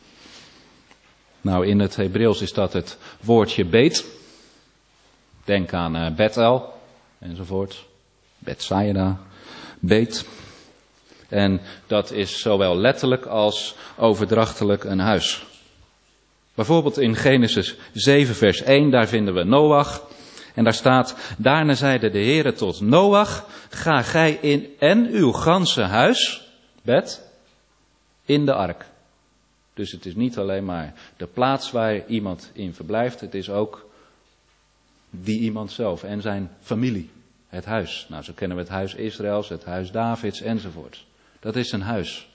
Nou, in het Hebreeuws is dat het woordje beet. Denk aan uh, Bethel enzovoort. Bethsaida, beet. En dat is zowel letterlijk als overdrachtelijk een huis. Bijvoorbeeld in Genesis zeven vers één, daar vinden we Noach. En daar staat, daarna zeide de Heere tot Noach, ga gij in en uw ganse huis, bed, in de ark. Dus het is niet alleen maar de plaats waar iemand in verblijft, het is ook die iemand zelf en zijn familie, het huis. Nou, zo kennen we het huis Israëls, het huis Davids enzovoort. Dat is een huis.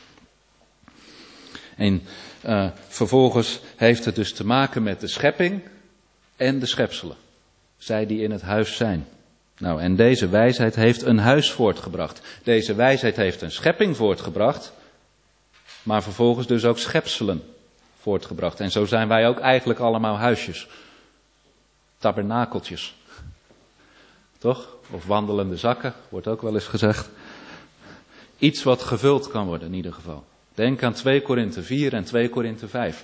En uh, vervolgens heeft het dus te maken met de schepping en de schepselen. Zij die in het huis zijn. Nou, en deze wijsheid heeft een huis voortgebracht. Deze wijsheid heeft een schepping voortgebracht, maar vervolgens dus ook schepselen voortgebracht. En zo zijn wij ook eigenlijk allemaal huisjes. Tabernakeltjes. Toch? Of wandelende zakken, wordt ook wel eens gezegd. Iets wat gevuld kan worden in ieder geval. Denk aan twee Korinthe vier en twee Korinthe vijf.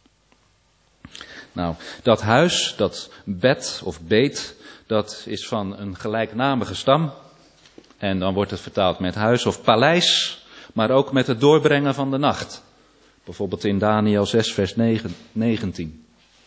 Nou, dat huis, dat bed of beet, dat is van een gelijknamige stam. En dan wordt het vertaald met huis of paleis, maar ook met het doorbrengen van de nacht. Bijvoorbeeld in Daniël zes vers negentien.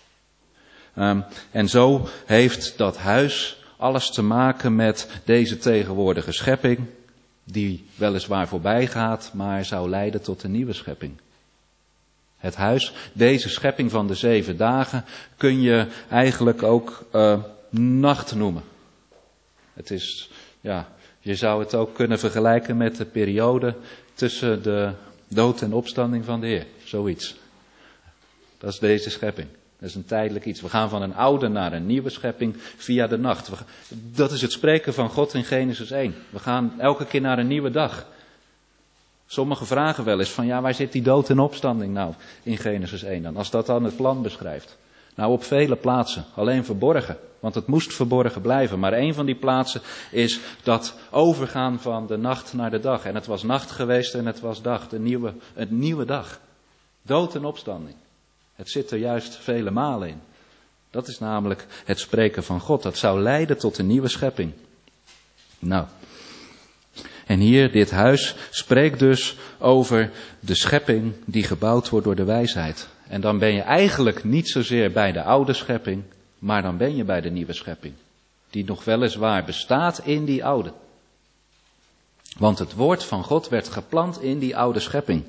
Um, en zo heeft dat huis alles te maken met deze tegenwoordige schepping, die weliswaar voorbij gaat, maar zou leiden tot een nieuwe schepping. Het huis, deze schepping van de zeven dagen, kun je eigenlijk ook uh, nacht noemen. Het is, ja, je zou het ook kunnen vergelijken met de periode tussen de dood en opstanding van de Heer. Zoiets. Dat is deze schepping. Dat is een tijdelijk iets. We gaan van een oude naar een nieuwe schepping via de nacht. We, dat is het spreken van God in Genesis één. We gaan elke keer naar een nieuwe dag. Sommigen vragen wel eens van ja, waar zit die dood en opstanding nou in Genesis één dan? Als dat dan het plan beschrijft. Nou, op vele plaatsen. Alleen verborgen. Want het moest verborgen blijven. Maar een van die plaatsen is dat overgaan van de nacht naar de dag. En het was nacht geweest en het was dag. De nieuwe, een nieuwe dag. Dood en opstanding. Het zit er juist vele malen in. Dat is namelijk het spreken van God. Dat zou leiden tot een nieuwe schepping. Nou. En hier, dit huis, spreekt dus over de schepping die gebouwd wordt door de wijsheid. En dan ben je eigenlijk niet zozeer bij de oude schepping, maar dan ben je bij de nieuwe schepping. Die nog weliswaar bestaat in die oude. Want het woord van God werd geplant in die oude schepping.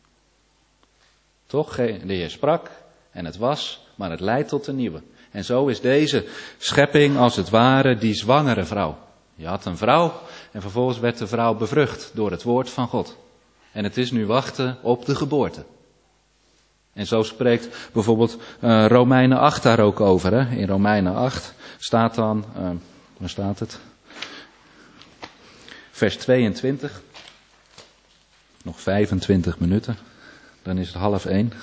Toch, de Heer sprak en het was, maar het leidt tot een nieuwe. En zo is deze schepping als het ware die zwangere vrouw. Je had een vrouw en vervolgens werd de vrouw bevrucht door het woord van God. En het is nu wachten op de geboorte. En zo spreekt bijvoorbeeld uh, Romeinen acht daar ook over. Hè? In Romeinen acht staat dan, uh, waar staat het? vers tweeëntwintig. Nog vijfentwintig minuten, dan is het half één.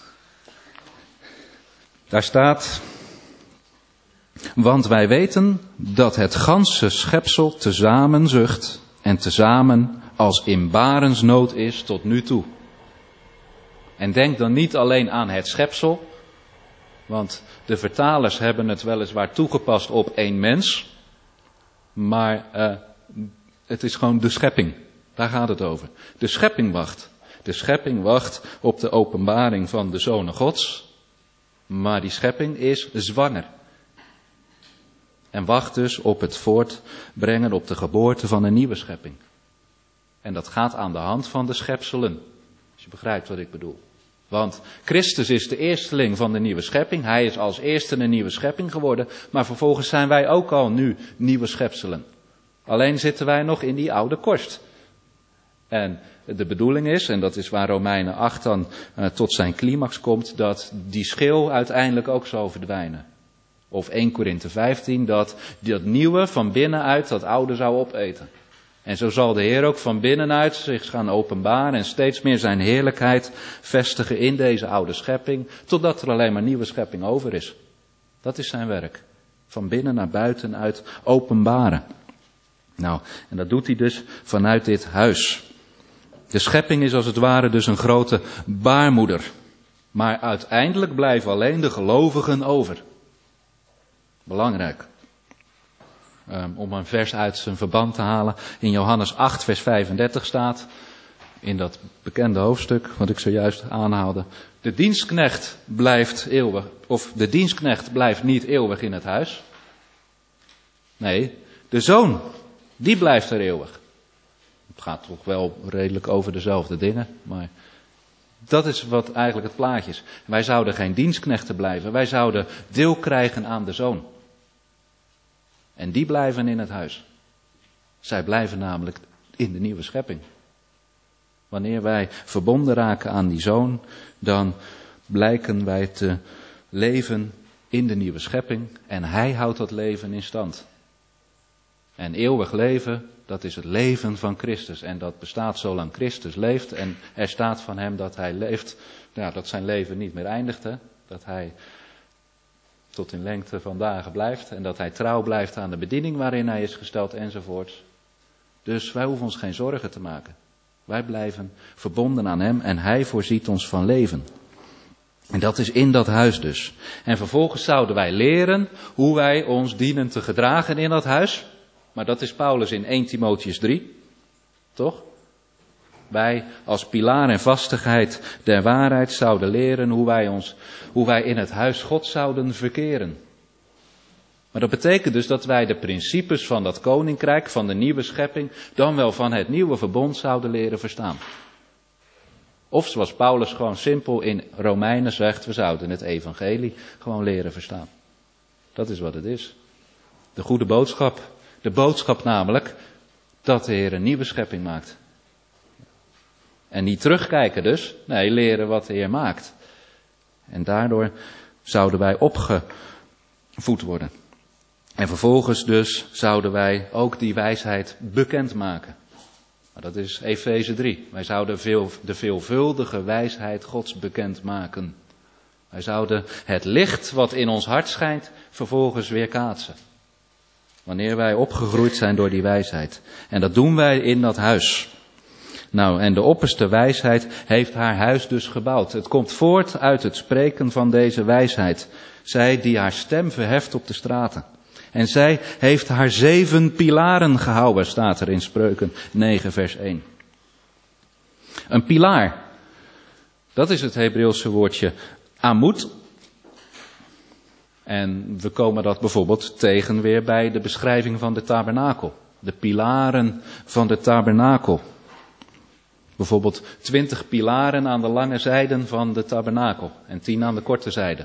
Daar staat: want wij weten dat het ganse schepsel tezamen zucht en tezamen als in barensnood is tot nu toe. En denk dan niet alleen aan het schepsel, want de vertalers hebben het weliswaar toegepast op één mens, maar uh, het is gewoon de schepping. Daar gaat het over. De schepping wacht. De schepping wacht op de openbaring van de Zonen Gods, maar die schepping is zwanger. En wacht dus op het voortbrengen, op de geboorte van een nieuwe schepping. En dat gaat aan de hand van de schepselen. Als je begrijpt wat ik bedoel. Want Christus is de eersteling van de nieuwe schepping. Hij is als eerste een nieuwe schepping geworden. Maar vervolgens zijn wij ook al nu nieuwe schepselen. Alleen zitten wij nog in die oude korst. En de bedoeling is, en dat is waar Romeinen acht dan uh, tot zijn climax komt, dat die schil uiteindelijk ook zal verdwijnen. Of Eerste Korinthe vijftien, dat dat nieuwe van binnenuit dat oude zou opeten. En zo zal de Heer ook van binnenuit zich gaan openbaren en steeds meer zijn heerlijkheid vestigen in deze oude schepping, totdat er alleen maar nieuwe schepping over is. Dat is zijn werk. Van binnen naar buiten uit openbaren. Nou, en dat doet hij dus vanuit dit huis. De schepping is als het ware dus een grote baarmoeder. Maar uiteindelijk blijven alleen de gelovigen over. Belangrijk. Um, om een vers uit zijn verband te halen. In Johannes acht vers vijfendertig staat, in dat bekende hoofdstuk wat ik zojuist aanhaalde. De dienstknecht blijft eeuwig, of de dienstknecht blijft niet eeuwig in het huis. Nee, de zoon, die blijft er eeuwig. Het gaat toch wel redelijk over dezelfde dingen, maar dat is wat eigenlijk het plaatje is. Wij zouden geen dienstknechten blijven, wij zouden deel krijgen aan de zoon. En die blijven in het huis. Zij blijven namelijk in de nieuwe schepping. Wanneer wij verbonden raken aan die zoon, dan blijken wij te leven in de nieuwe schepping. En hij houdt dat leven in stand. En eeuwig leven, dat is het leven van Christus. En dat bestaat zolang Christus leeft. En er staat van hem dat hij leeft, ja, dat zijn leven niet meer eindigt. Hè? Dat hij tot in lengte van dagen blijft. En dat hij trouw blijft aan de bediening waarin hij is gesteld enzovoorts. Dus wij hoeven ons geen zorgen te maken. Wij blijven verbonden aan hem en hij voorziet ons van leven. En dat is in dat huis dus. En vervolgens zouden wij leren hoe wij ons dienen te gedragen in dat huis. Maar dat is Paulus in Eerste Timotheüs drie. Toch? Wij als pilaar en vastigheid der waarheid zouden leren hoe wij, ons, hoe wij in het huis God zouden verkeren. Maar dat betekent dus dat wij de principes van dat koninkrijk, van de nieuwe schepping, dan wel van het nieuwe verbond zouden leren verstaan. Of zoals Paulus gewoon simpel in Romeinen zegt, we zouden het evangelie gewoon leren verstaan. Dat is wat het is. De goede boodschap. De boodschap namelijk dat de Heer een nieuwe schepping maakt. En niet terugkijken dus, nee, leren wat de Heer maakt. En daardoor zouden wij opgevoed worden. En vervolgens dus zouden wij ook die wijsheid bekendmaken. Maar dat is Efeze drie. Wij zouden veel, de veelvuldige wijsheid Gods bekendmaken. Wij zouden het licht wat in ons hart schijnt vervolgens weerkaatsen. Wanneer wij opgegroeid zijn door die wijsheid. En dat doen wij in dat huis. Nou, en de opperste wijsheid heeft haar huis dus gebouwd. Het komt voort uit het spreken van deze wijsheid. Zij die haar stem verheft op de straten. En zij heeft haar zeven pilaren gehouden, staat er in Spreuken negen vers één. Een pilaar, dat is het Hebreeuwse woordje amud. En we komen dat bijvoorbeeld tegen weer bij de beschrijving van de tabernakel. De pilaren van de tabernakel. Bijvoorbeeld twintig pilaren aan de lange zijden van de tabernakel en tien aan de korte zijde.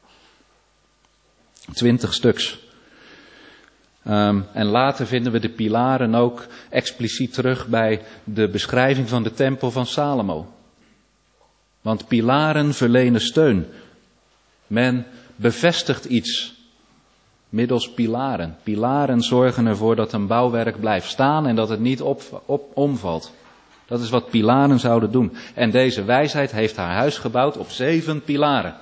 Twintig stuks. Um, en later vinden we de pilaren ook expliciet terug bij de beschrijving van de tempel van Salomo. Want pilaren verlenen steun. Men bevestigt iets Middels pilaren. Pilaren zorgen ervoor dat een bouwwerk blijft staan en dat het niet op, op, omvalt. Dat is wat pilaren zouden doen. En deze wijsheid heeft haar huis gebouwd op zeven pilaren.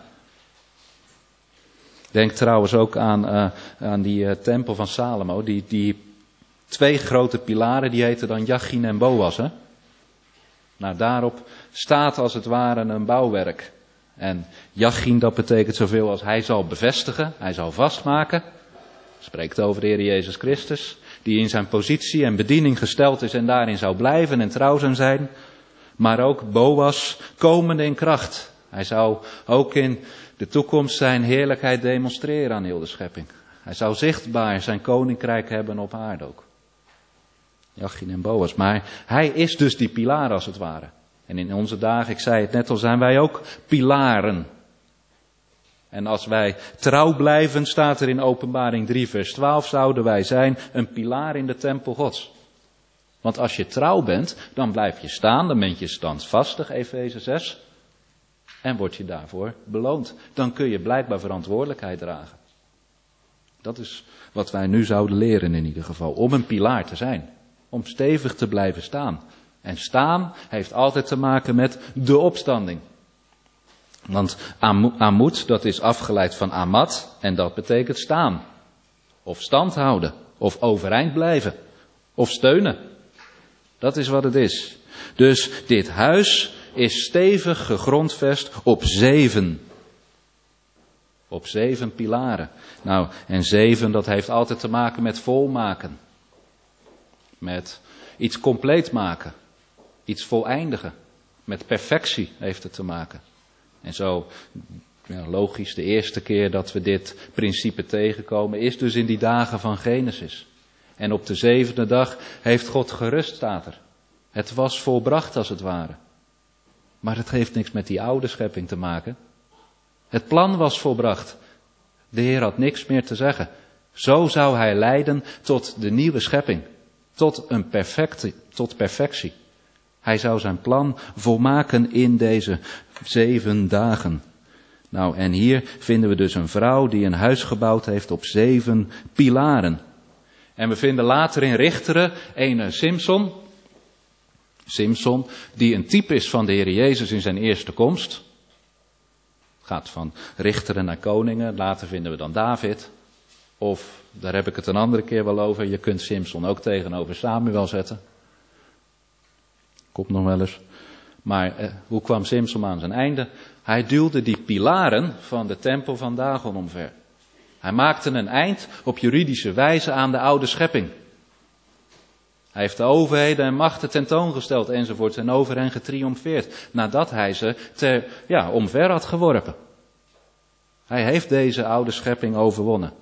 Denk trouwens ook aan, uh, aan die uh, tempel van Salomo. Die, die twee grote pilaren, die heten dan Jachin en Boas. Hè? Nou, daarop staat als het ware een bouwwerk. En Jachin, dat betekent zoveel als hij zal bevestigen, hij zal vastmaken. Spreekt over de Heer Jezus Christus, die in zijn positie en bediening gesteld is en daarin zou blijven en trouw zou zijn. Maar ook Boas, komende in kracht. Hij zou ook in de toekomst zijn heerlijkheid demonstreren aan heel de schepping. Hij zou zichtbaar zijn koninkrijk hebben op aarde ook. Jachin en Boas. Maar hij is dus die pilaar als het ware. En in onze dagen, ik zei het net al, zijn wij ook pilaren. En als wij trouw blijven, staat er in Openbaring drie vers twaalf, zouden wij zijn een pilaar in de tempel Gods. Want als je trouw bent, dan blijf je staan, dan ben je standvastig, Efeze zes. En word je daarvoor beloond. Dan kun je blijkbaar verantwoordelijkheid dragen. Dat is wat wij nu zouden leren in ieder geval, om een pilaar te zijn. Om stevig te blijven staan. En staan heeft altijd te maken met de opstanding. Want amut, dat is afgeleid van amat en dat betekent staan. Of stand houden. Of overeind blijven. Of steunen. Dat is wat het is. Dus dit huis is stevig gegrondvest op zeven. Op zeven pilaren. Nou, en zeven, dat heeft altijd te maken met volmaken. Met iets compleet maken. Iets voleindigen. Met perfectie heeft het te maken. En zo, ja, logisch, de eerste keer dat we dit principe tegenkomen is dus in die dagen van Genesis. En op de zevende dag heeft God gerust, staat er. Het was volbracht als het ware. Maar het heeft niks met die oude schepping te maken. Het plan was volbracht. De Heer had niks meer te zeggen. Zo zou hij leiden tot de nieuwe schepping. Tot een perfecte, tot perfectie. Hij zou zijn plan volmaken in deze zeven dagen. Nou, en hier vinden we dus een vrouw die een huis gebouwd heeft op zeven pilaren. En we vinden later in Richteren een Simson. Simson, die een type is van de Heer Jezus in zijn eerste komst. Het gaat van richteren naar koningen. Later vinden we dan David. Of, daar heb ik het een andere keer wel over, je kunt Simson ook tegenover Samuel zetten. Komt nog wel eens. Maar eh, hoe kwam Simson aan zijn einde? Hij duwde die pilaren van de tempel van Dagon omver. Hij maakte een eind op juridische wijze aan de oude schepping. Hij heeft de overheden en machten tentoongesteld enzovoort en over hen getriomfeerd. Nadat hij ze ter, ja, omver had geworpen. Hij heeft deze oude schepping overwonnen.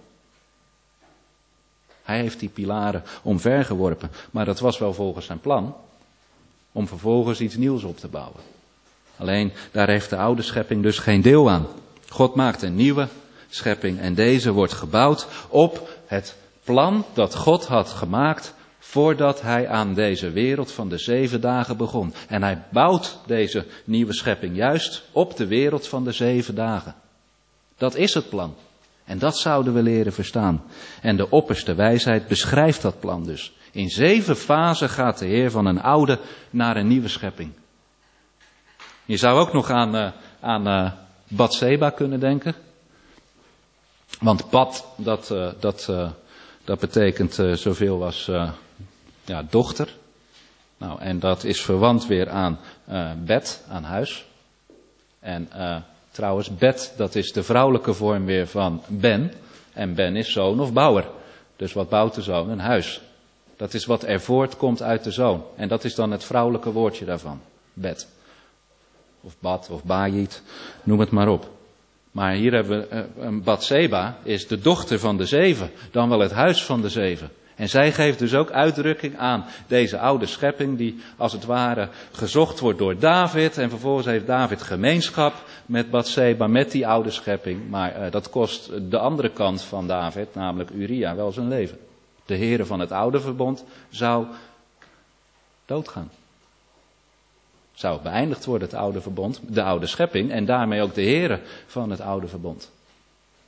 Hij heeft die pilaren omvergeworpen. Maar dat was wel volgens zijn plan. Om vervolgens iets nieuws op te bouwen. Alleen daar heeft de oude schepping dus geen deel aan. God maakt een nieuwe schepping en deze wordt gebouwd op het plan dat God had gemaakt voordat hij aan deze wereld van de zeven dagen begon. En hij bouwt deze nieuwe schepping juist op de wereld van de zeven dagen. Dat is het plan. En dat zouden we leren verstaan. En de opperste wijsheid beschrijft dat plan dus. In zeven fasen gaat de Heer van een oude naar een nieuwe schepping. Je zou ook nog aan, uh, aan uh, Batseba kunnen denken. Want Bat, dat, uh, dat, uh, dat betekent uh, zoveel als uh, ja, dochter. Nou, en dat is verwant weer aan uh, bed, aan huis. En uh, trouwens, bed, dat is de vrouwelijke vorm weer van Ben. En Ben is zoon of bouwer. Dus wat bouwt de zoon? Een huis. Dat is wat er voortkomt uit de zoon. En dat is dan het vrouwelijke woordje daarvan. Bed. Of bad, of bayit, noem het maar op. Maar hier hebben we een Batseba, is de dochter van de zeven. Dan wel het huis van de zeven. En zij geeft dus ook uitdrukking aan deze oude schepping die als het ware gezocht wordt door David. En vervolgens heeft David gemeenschap met Batseba, met die oude schepping. Maar uh, dat kost de andere kant van David, namelijk Uria, wel zijn leven. De Heere van het oude verbond zou doodgaan. Zou beëindigd worden, het oude verbond, de oude schepping en daarmee ook de Heere van het oude verbond.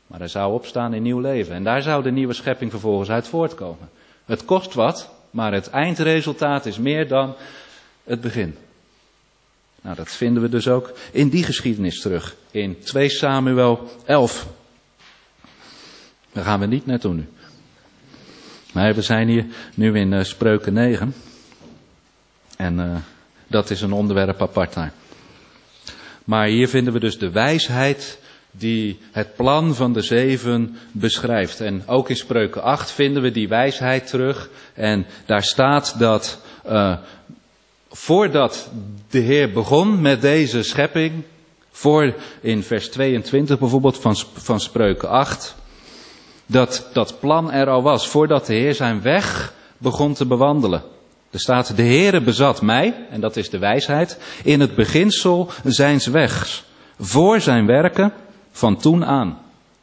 Maar hij zou opstaan in nieuw leven. En daar zou de nieuwe schepping vervolgens uit voortkomen. Het kost wat, maar het eindresultaat is meer dan het begin. Nou, dat vinden we dus ook in die geschiedenis terug. In twee Samuel elf. Daar gaan we niet naartoe nu. Maar we zijn hier nu in uh, Spreuken negen. En uh, dat is een onderwerp apart daar. Maar hier vinden we dus de wijsheid die het plan van de zeven beschrijft. En ook in Spreuken acht vinden we die wijsheid terug. En daar staat dat uh, voordat de Heer begon met deze schepping, voor in vers tweeëntwintig bijvoorbeeld van, van Spreuken acht, dat dat plan er al was, voordat de Heer zijn weg begon te bewandelen. Er staat, de Heere bezat mij, en dat is de wijsheid, in het beginsel zijns wegs, voor zijn werken van toen aan.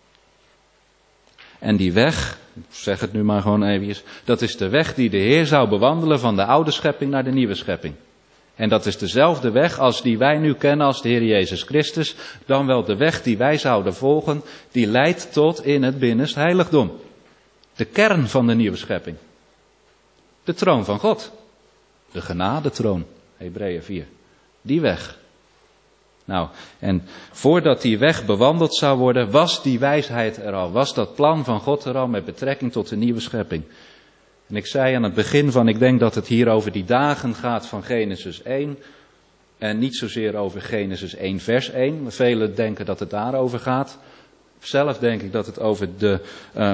En die weg, ik zeg het nu maar gewoon eventjes, dat is de weg die de Heer zou bewandelen van de oude schepping naar de nieuwe schepping. En dat is dezelfde weg als die wij nu kennen als de Heer Jezus Christus, dan wel de weg die wij zouden volgen, die leidt tot in het binnenste heiligdom. De kern van de nieuwe schepping. De troon van God. De genadetroon, Hebreeën vier. Die weg. Nou, en voordat die weg bewandeld zou worden, was die wijsheid er al. Was dat plan van God er al met betrekking tot de nieuwe schepping. En ik zei aan het begin van, ik denk dat het hier over die dagen gaat van Genesis één. En niet zozeer over Genesis één vers één. Velen denken dat het daarover gaat. Zelf denk ik dat het over de, uh,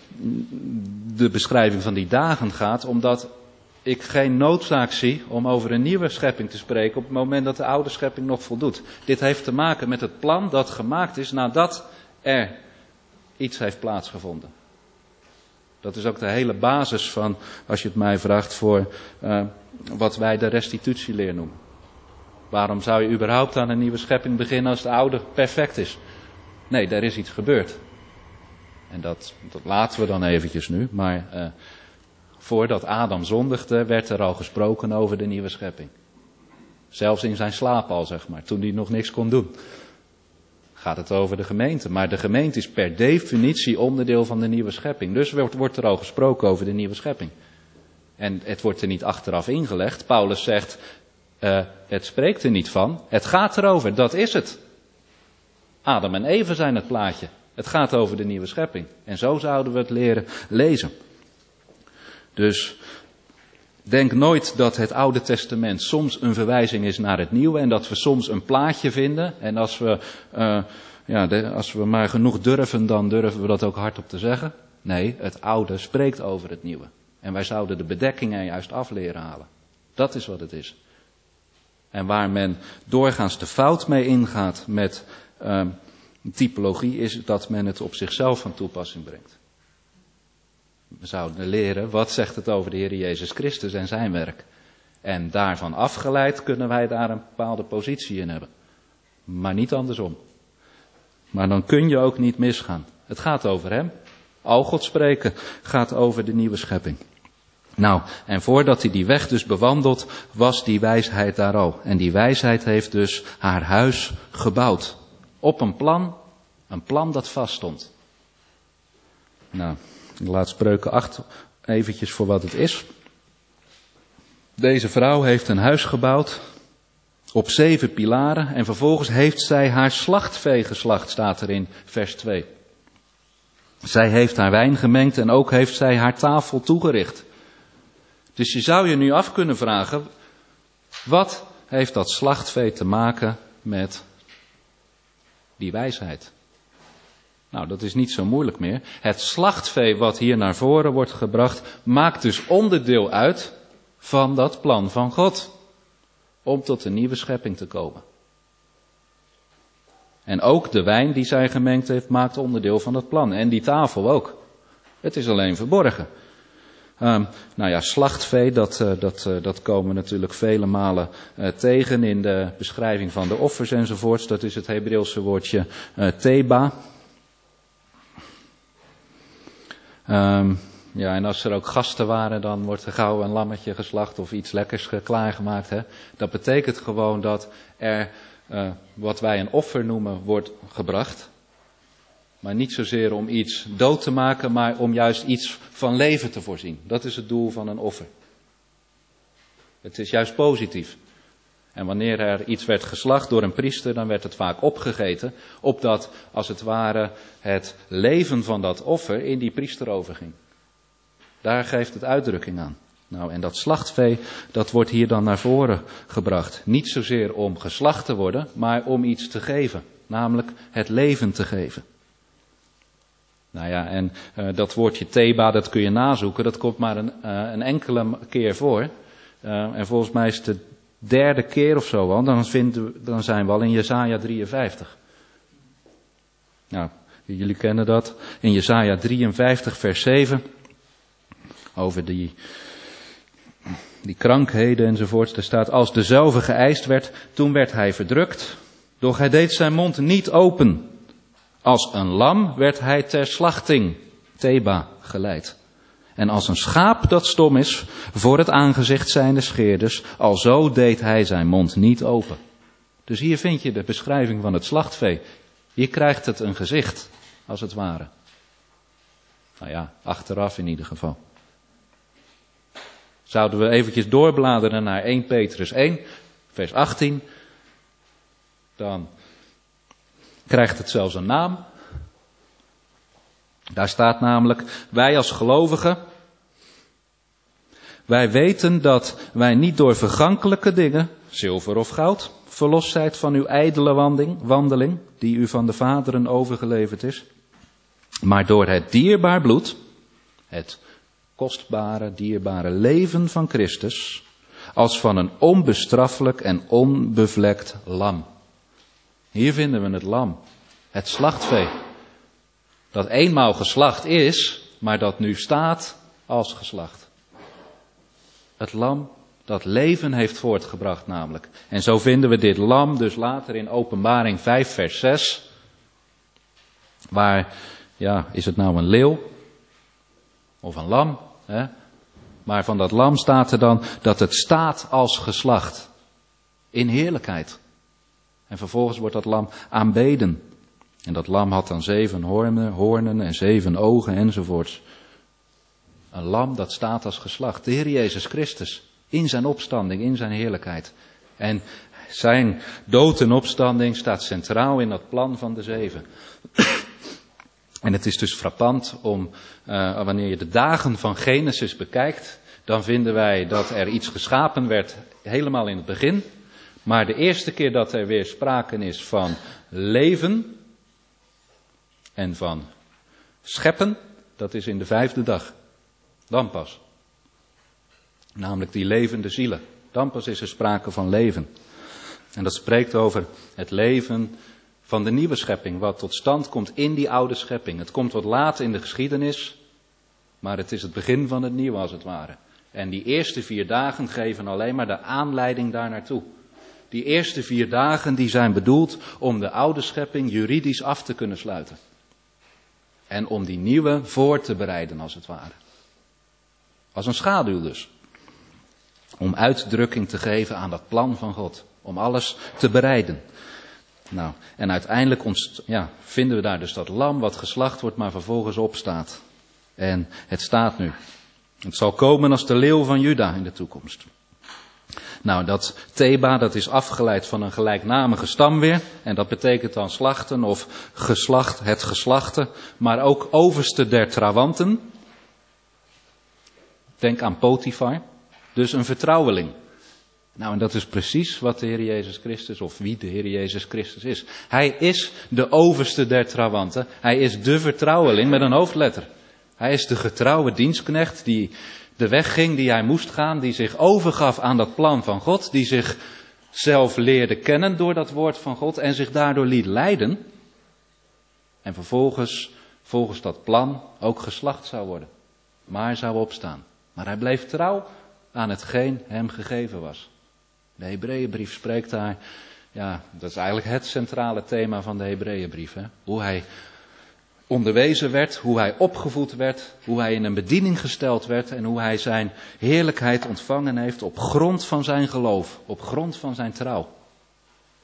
de beschrijving van die dagen gaat, omdat ik geen noodzaak zie om over een nieuwe schepping te spreken op het moment dat de oude schepping nog voldoet. Dit heeft te maken met het plan dat gemaakt is nadat er iets heeft plaatsgevonden. Dat is ook de hele basis van, als je het mij vraagt, voor uh, wat wij de restitutieleer noemen. Waarom zou je überhaupt aan een nieuwe schepping beginnen als de oude perfect is? Nee, er is iets gebeurd. En dat, dat laten we dan eventjes nu, maar uh, voordat Adam zondigde, werd er al gesproken over de nieuwe schepping. Zelfs in zijn slaap al, zeg maar, toen hij nog niks kon doen. Gaat het over de gemeente. Maar de gemeente is per definitie onderdeel van de nieuwe schepping. Dus wordt, wordt er al gesproken over de nieuwe schepping. En het wordt er niet achteraf ingelegd. Paulus zegt, uh, het spreekt er niet van. Het gaat erover, dat is het. Adam en Eva zijn het plaatje. Het gaat over de nieuwe schepping. En zo zouden we het leren lezen. Dus denk nooit dat het Oude Testament soms een verwijzing is naar het Nieuwe en dat we soms een plaatje vinden. En als we, uh, ja, de, als we maar genoeg durven, dan durven we dat ook hardop te zeggen. Nee, het Oude spreekt over het Nieuwe. En wij zouden de bedekkingen juist af leren halen. Dat is wat het is. En waar men doorgaans de fout mee ingaat met uh, typologie, is dat men het op zichzelf van toepassing brengt. We zouden leren, wat zegt het over de Heer Jezus Christus en zijn werk? En daarvan afgeleid kunnen wij daar een bepaalde positie in hebben. Maar niet andersom. Maar dan kun je ook niet misgaan. Het gaat over hem. Al God spreken gaat over de nieuwe schepping. Nou, en voordat hij die weg dus bewandelt, was die wijsheid daar al. En die wijsheid heeft dus haar huis gebouwd. Op een plan, een plan dat vaststond. Nou, ik laat Spreuken acht eventjes voor wat het is. Deze vrouw heeft een huis gebouwd op zeven pilaren en vervolgens heeft zij haar slachtvee geslacht, staat er in vers twee. Zij heeft haar wijn gemengd en ook heeft zij haar tafel toegericht. Dus je zou je nu af kunnen vragen, wat heeft dat slachtvee te maken met die wijsheid? Nou, dat is niet zo moeilijk meer. Het slachtvee wat hier naar voren wordt gebracht, maakt dus onderdeel uit van dat plan van God. Om tot een nieuwe schepping te komen. En ook de wijn die zij gemengd heeft, maakt onderdeel van dat plan. En die tafel ook. Het is alleen verborgen. Um, nou ja, slachtvee, dat, uh, dat, uh, dat komen we natuurlijk vele malen uh, tegen in de beschrijving van de offers enzovoorts. Dat is het Hebreeuwse woordje uh, theba. Um, ja, en als er ook gasten waren, dan wordt er gauw een lammetje geslacht of iets lekkers klaargemaakt. Hè? Dat betekent gewoon dat er, uh, wat wij een offer noemen, wordt gebracht. Maar niet zozeer om iets dood te maken, maar om juist iets van leven te voorzien. Dat is het doel van een offer. Het is juist positief. En wanneer er iets werd geslacht door een priester, dan werd het vaak opgegeten, opdat als het ware het leven van dat offer in die priester overging. Daar geeft het uitdrukking aan. Nou, en dat slachtvee, dat wordt hier dan naar voren gebracht. Niet zozeer om geslacht te worden, maar om iets te geven. Namelijk het leven te geven. Nou ja, en uh, dat woordje Theba, dat kun je nazoeken. Dat komt maar een, uh, een enkele keer voor. Uh, en volgens mij is het de derde keer of zo al. Dan, vinden we, dan zijn we al in Jesaja drieënvijftig. Nou, jullie kennen dat. In Jesaja drieënvijftig vers zeven. Over die, die krankheden enzovoort. Er staat, als dezelfde geëist werd, toen werd hij verdrukt. Doch hij deed zijn mond niet open. Als een lam werd hij ter slachting, Theba, geleid. En als een schaap dat stom is, voor het aangezicht zijnde scheerders, alzo deed hij zijn mond niet open. Dus hier vind je de beschrijving van het slachtvee. Hier krijgt het een gezicht, als het ware. Nou ja, achteraf in ieder geval. Zouden we eventjes doorbladeren naar eerste Petrus één, vers achttien. Dan krijgt het zelfs een naam. Daar staat namelijk, wij als gelovigen, wij weten dat wij niet door vergankelijke dingen, zilver of goud, verlost zijt van uw ijdele wandeling, wandeling, die u van de vaderen overgeleverd is, maar door het dierbaar bloed, het kostbare, dierbare leven van Christus, als van een onbestraffelijk en onbevlekt lam. Hier vinden we het lam, het slachtvee, dat eenmaal geslacht is, maar dat nu staat als geslacht. Het lam dat leven heeft voortgebracht namelijk. En zo vinden we dit lam dus later in Openbaring vijf vers zes. Waar, ja, is het nou een leeuw? Of een lam? Hè? Maar van dat lam staat er dan dat het staat als geslacht. In heerlijkheid. En vervolgens wordt dat lam aanbeden. En dat lam had dan zeven hoornen, hoornen en zeven ogen enzovoorts. Een lam dat staat als geslacht. De Heer Jezus Christus. In zijn opstanding, in zijn heerlijkheid. En zijn dood en opstanding staat centraal in dat plan van de zeven. En het is dus frappant om, uh, wanneer je de dagen van Genesis bekijkt, dan vinden wij dat er iets geschapen werd helemaal in het begin. Maar de eerste keer dat er weer sprake is van leven en van scheppen, dat is in de vijfde dag. Dan pas. Namelijk die levende zielen. Dan pas is er sprake van leven. En dat spreekt over het leven van de nieuwe schepping, wat tot stand komt in die oude schepping. Het komt wat laat in de geschiedenis, maar het is het begin van het nieuwe als het ware. En die eerste vier dagen geven alleen maar de aanleiding daar naartoe. Die eerste vier dagen die zijn bedoeld om de oude schepping juridisch af te kunnen sluiten. En om die nieuwe voor te bereiden als het ware. Als een schaduw dus. Om uitdrukking te geven aan dat plan van God. Om alles te bereiden. Nou, en uiteindelijk ontst- ja, vinden we daar dus dat lam wat geslacht wordt, maar vervolgens opstaat. En het staat nu. Het zal komen als de leeuw van Juda in de toekomst. Nou, dat Theba, dat is afgeleid van een gelijknamige stam weer. En dat betekent dan slachten of geslacht, het geslachte. Maar ook overste der trawanten. Denk aan Potifar. Dus een vertrouweling. Nou, en dat is precies wat de Heer Jezus Christus, of wie de Heer Jezus Christus is. Hij is de overste der trawanten. Hij is de vertrouweling met een hoofdletter. Hij is de getrouwe dienstknecht die de weg ging die hij moest gaan, die zich overgaf aan dat plan van God, die zichzelf leerde kennen door dat woord van God en zich daardoor liet leiden. En vervolgens, volgens dat plan, ook geslacht zou worden. Maar zou opstaan. Maar hij bleef trouw aan hetgeen hem gegeven was. De Hebreeënbrief spreekt daar, ja, dat is eigenlijk het centrale thema van de Hebreeënbrief. Hè? Hoe hij onderwezen werd, hoe hij opgevoed werd, hoe hij in een bediening gesteld werd en hoe hij zijn heerlijkheid ontvangen heeft op grond van zijn geloof, op grond van zijn trouw.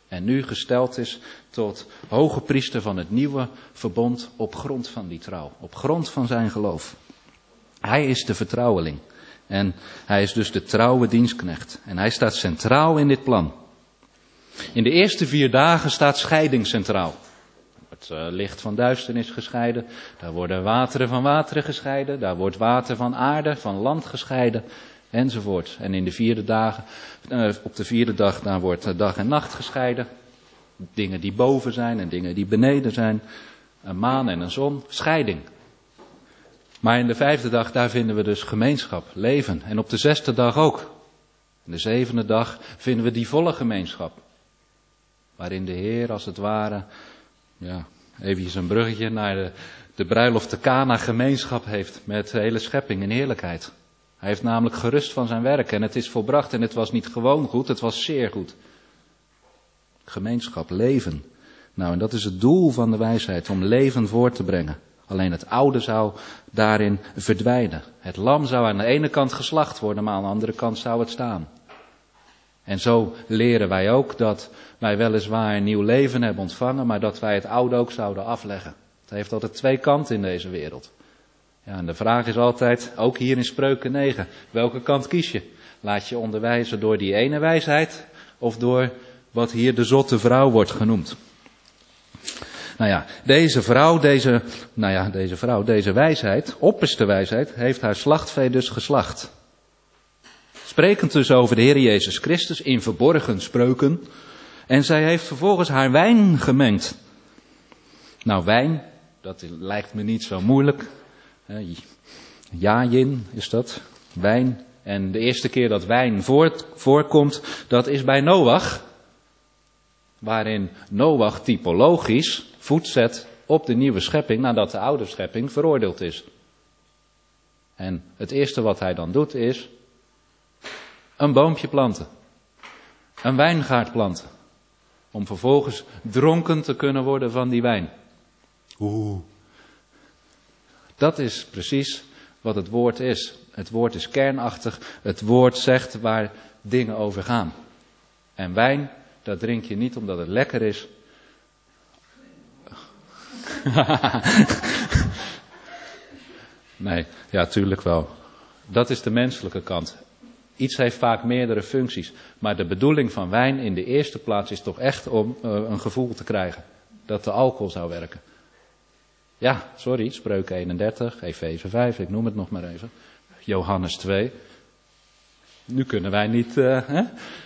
En nu gesteld is tot hoge priester van het nieuwe verbond op grond van die trouw. Op grond van zijn geloof. Hij is de vertrouweling. En hij is dus de trouwe dienstknecht. En hij staat centraal in dit plan. In de eerste vier dagen staat scheiding centraal. Het uh, licht van duisternis gescheiden. Daar worden wateren van wateren gescheiden. Daar wordt water van aarde, van land gescheiden. Enzovoort. En in de vierde dagen, uh, op de vierde dag, daar wordt uh, dag en nacht gescheiden. Dingen die boven zijn en dingen die beneden zijn. Een maan en een zon. Scheiding. Maar in de vijfde dag, daar vinden we dus gemeenschap, leven. En op de zesde dag ook. In de zevende dag vinden we die volle gemeenschap. Waarin de Heer als het ware, ja, eventjes een bruggetje naar de, de bruiloft te Kana gemeenschap heeft met de hele schepping in heerlijkheid. Hij heeft namelijk gerust van zijn werk en het is volbracht en het was niet gewoon goed, het was zeer goed. Gemeenschap, leven. Nou, en dat is het doel van de wijsheid, om leven voor te brengen. Alleen het oude zou daarin verdwijnen. Het lam zou aan de ene kant geslacht worden, maar aan de andere kant zou het staan. En zo leren wij ook dat wij weliswaar een nieuw leven hebben ontvangen, maar dat wij het oude ook zouden afleggen. Het heeft altijd twee kanten in deze wereld. Ja, en de vraag is altijd, ook hier in Spreuken negen, welke kant kies je? Laat je onderwijzen door die ene wijsheid of door wat hier de zotte vrouw wordt genoemd? Nou ja, deze vrouw, deze, nou ja, deze vrouw, deze wijsheid, opperste wijsheid, heeft haar slachtvee dus geslacht. Sprekend dus over de Heer Jezus Christus in verborgen spreuken. En zij heeft vervolgens haar wijn gemengd. Nou, wijn, dat lijkt me niet zo moeilijk. Jajin is dat, wijn. En de eerste keer dat wijn voorkomt, dat is bij Noach. Waarin Noach typologisch voet zet op de nieuwe schepping nadat de oude schepping veroordeeld is. En het eerste wat hij dan doet is een boompje planten. Een wijngaard planten. Om vervolgens dronken te kunnen worden van die wijn. Oeh. Dat is precies wat het woord is. Het woord is kernachtig. Het woord zegt waar dingen over gaan. En wijn, dat drink je niet omdat het lekker is. Nee, ja, tuurlijk wel. Dat is de menselijke kant. Iets heeft vaak meerdere functies. Maar de bedoeling van wijn in de eerste plaats is toch echt om uh, een gevoel te krijgen. Dat de alcohol zou werken. Ja, sorry, Spreuken eenendertig, Efeze vijf, ik noem het nog maar even. Johannes twee. Nu kunnen wij niet, uh, hè?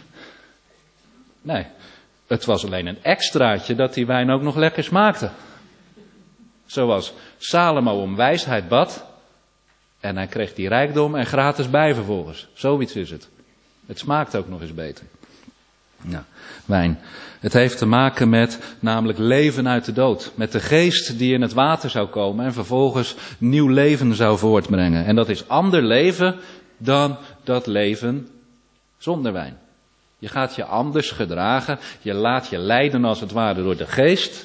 Nee, het was alleen een extraatje dat die wijn ook nog lekker smaakte. Zoals Salomo om wijsheid bad. En hij kreeg die rijkdom en gratis bij vervolgens. Zoiets is het. Het smaakt ook nog eens beter. Ja, wijn. Het heeft te maken met namelijk leven uit de dood. Met de geest die in het water zou komen en vervolgens nieuw leven zou voortbrengen. En dat is ander leven dan dat leven zonder wijn. Je gaat je anders gedragen. Je laat je leiden als het ware door de geest.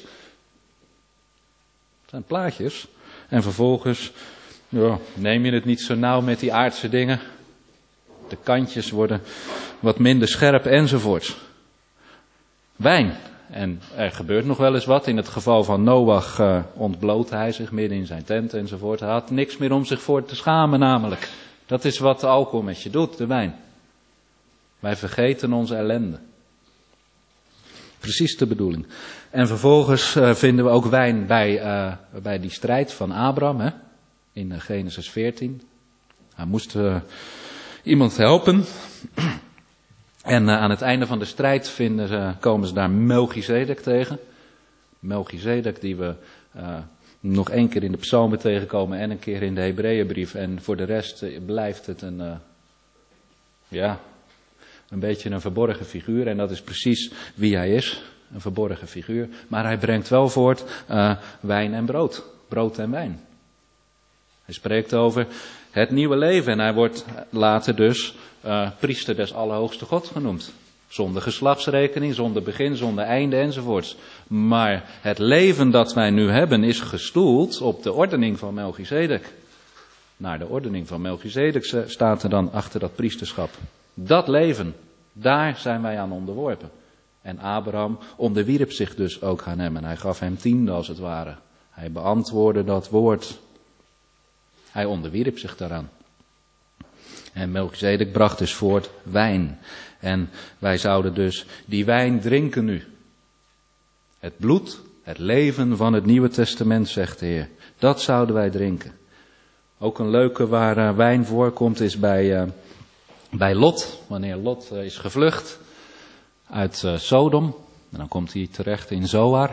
Het zijn plaatjes. En vervolgens ja, neem je het niet zo nauw met die aardse dingen. De kantjes worden wat minder scherp enzovoort. Wijn. En er gebeurt nog wel eens wat. In het geval van Noach uh, ontbloot hij zich midden in zijn tent enzovoort. Hij had niks meer om zich voor te schamen namelijk. Dat is wat de alcohol met je doet, de wijn. Wij vergeten onze ellende. Precies de bedoeling. En vervolgens uh, vinden we ook wijn bij, uh, bij die strijd van Abraham, hè? In uh, Genesis veertien. Hij moest uh, iemand helpen. En uh, aan het einde van de strijd vinden ze, komen ze daar Melchizedek tegen. Melchizedek die we uh, nog één keer in de psalmen tegenkomen en een keer in de Hebreeënbrief. En voor de rest uh, blijft het een, uh, ja, een beetje een verborgen figuur. En dat is precies wie hij is. Een verborgen figuur. Maar hij brengt wel voort uh, wijn en brood. Brood en wijn. Hij spreekt over het nieuwe leven. En hij wordt later dus uh, priester des Allerhoogste God genoemd. Zonder geslachtsrekening, zonder begin, zonder einde enzovoorts. Maar het leven dat wij nu hebben is gestoeld op de ordening van Melchizedek. Naar de ordening van Melchizedek staat er dan achter dat priesterschap. Dat leven, daar zijn wij aan onderworpen. En Abraham onderwierp zich dus ook aan hem en hij gaf hem tiende als het ware. Hij beantwoordde dat woord. Hij onderwierp zich daaraan. En Melchizedek bracht dus voort wijn. En wij zouden dus die wijn drinken nu. Het bloed, het leven van het Nieuwe Testament, zegt de Heer. Dat zouden wij drinken. Ook een leuke waar uh, wijn voorkomt is bij, uh, bij Lot. Wanneer Lot uh, is gevlucht uit uh, Sodom. En dan komt hij terecht in Zoar.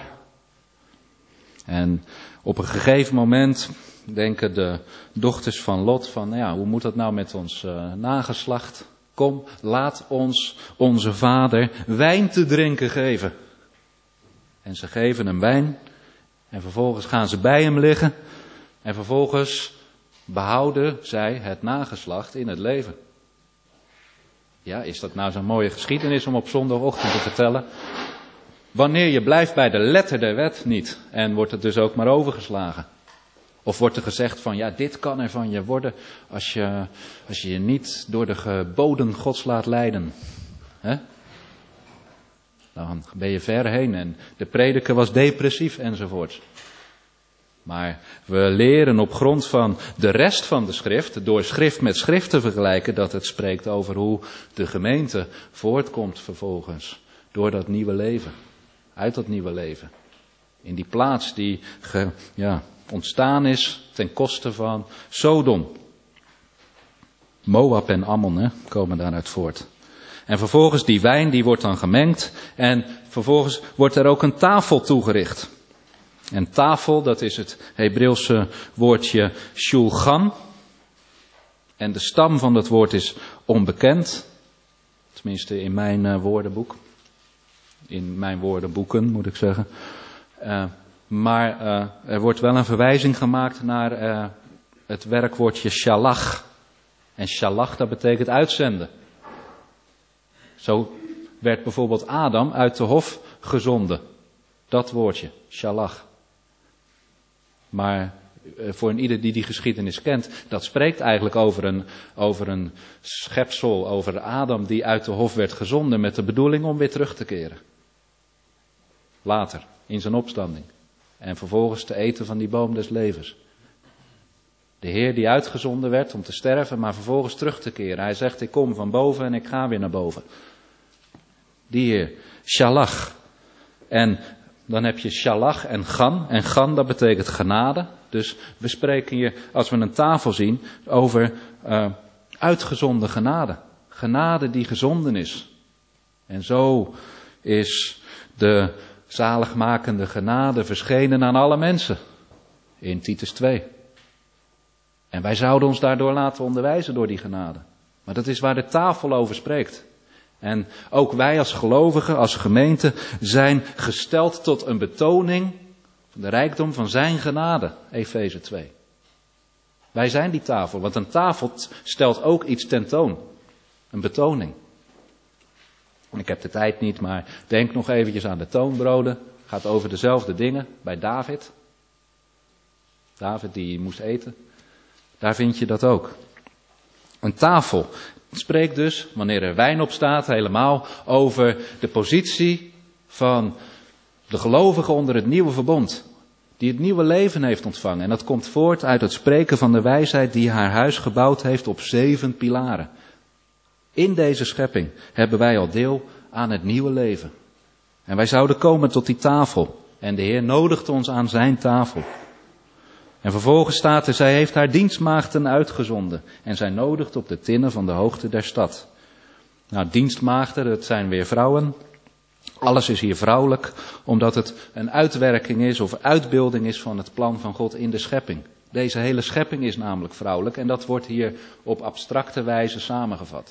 En op een gegeven moment denken de dochters van Lot van, nou ja, hoe moet dat nou met ons uh, nageslacht? Kom, laat ons onze vader wijn te drinken geven. En ze geven hem wijn. En vervolgens gaan ze bij hem liggen. En vervolgens behouden zij het nageslacht in het leven. Ja, is dat nou zo'n mooie geschiedenis om op zondagochtend te vertellen? Wanneer je blijft bij de letter der wet niet. En wordt het dus ook maar overgeslagen. Of wordt er gezegd van, ja, dit kan er van je worden als je als je, je niet door de geboden Gods laat leiden. Hè? Dan ben je ver heen en de prediker was depressief enzovoort. Maar we leren op grond van de rest van de schrift, door schrift met schrift te vergelijken, dat het spreekt over hoe de gemeente voortkomt vervolgens. Door dat nieuwe leven. Uit dat nieuwe leven. In die plaats die ge, ja, ontstaan is ten koste van Sodom. Moab en Ammon hè, komen daaruit voort. En vervolgens die wijn die wordt dan gemengd en vervolgens wordt er ook een tafel toegericht. En tafel, dat is het Hebreeuwse woordje shulchan. En de stam van dat woord is onbekend. Tenminste in mijn uh, woordenboek. In mijn woordenboeken moet ik zeggen. Uh, maar uh, er wordt wel een verwijzing gemaakt naar uh, het werkwoordje shalach. En shalach, dat betekent uitzenden. Zo werd bijvoorbeeld Adam uit de hof gezonden. Dat woordje, shalach. Maar voor een ieder die die geschiedenis kent, dat spreekt eigenlijk over een, over een schepsel, over Adam die uit de hof werd gezonden met de bedoeling om weer terug te keren. Later, in zijn opstanding. En vervolgens te eten van die boom des levens. De Heer die uitgezonden werd om te sterven, maar vervolgens terug te keren. Hij zegt, ik kom van boven en ik ga weer naar boven. Die Heer, shalach. En dan heb je shalach en gan. En gan, dat betekent genade. Dus we spreken hier, als we een tafel zien, over uh, uitgezonden genade. Genade die gezonden is. En zo is de zaligmakende genade verschenen aan alle mensen. In Titus twee. En wij zouden ons daardoor laten onderwijzen door die genade. Maar dat is waar de tafel over spreekt. En ook wij als gelovigen, als gemeente, zijn gesteld tot een betoning van de rijkdom van zijn genade. Efeze twee. Wij zijn die tafel, want een tafel stelt ook iets tentoon. Een betoning. Ik heb de tijd niet, maar denk nog eventjes aan de toonbroden. Gaat over dezelfde dingen bij David. David die moest eten. Daar vind je dat ook. Een tafel spreekt dus, wanneer er wijn op staat, helemaal over de positie van de gelovige onder het nieuwe verbond. Die het nieuwe leven heeft ontvangen. En dat komt voort uit het spreken van de wijsheid die haar huis gebouwd heeft op zeven pilaren. In deze schepping hebben wij al deel aan het nieuwe leven. En wij zouden komen tot die tafel. En de Heer nodigt ons aan zijn tafel. En vervolgens staat er, zij heeft haar dienstmaagden uitgezonden. En zij nodigt op de tinnen van de hoogte der stad. Nou, dienstmaagden, dat zijn weer vrouwen. Alles is hier vrouwelijk, omdat het een uitwerking is of uitbeelding is van het plan van God in de schepping. Deze hele schepping is namelijk vrouwelijk en dat wordt hier op abstracte wijze samengevat.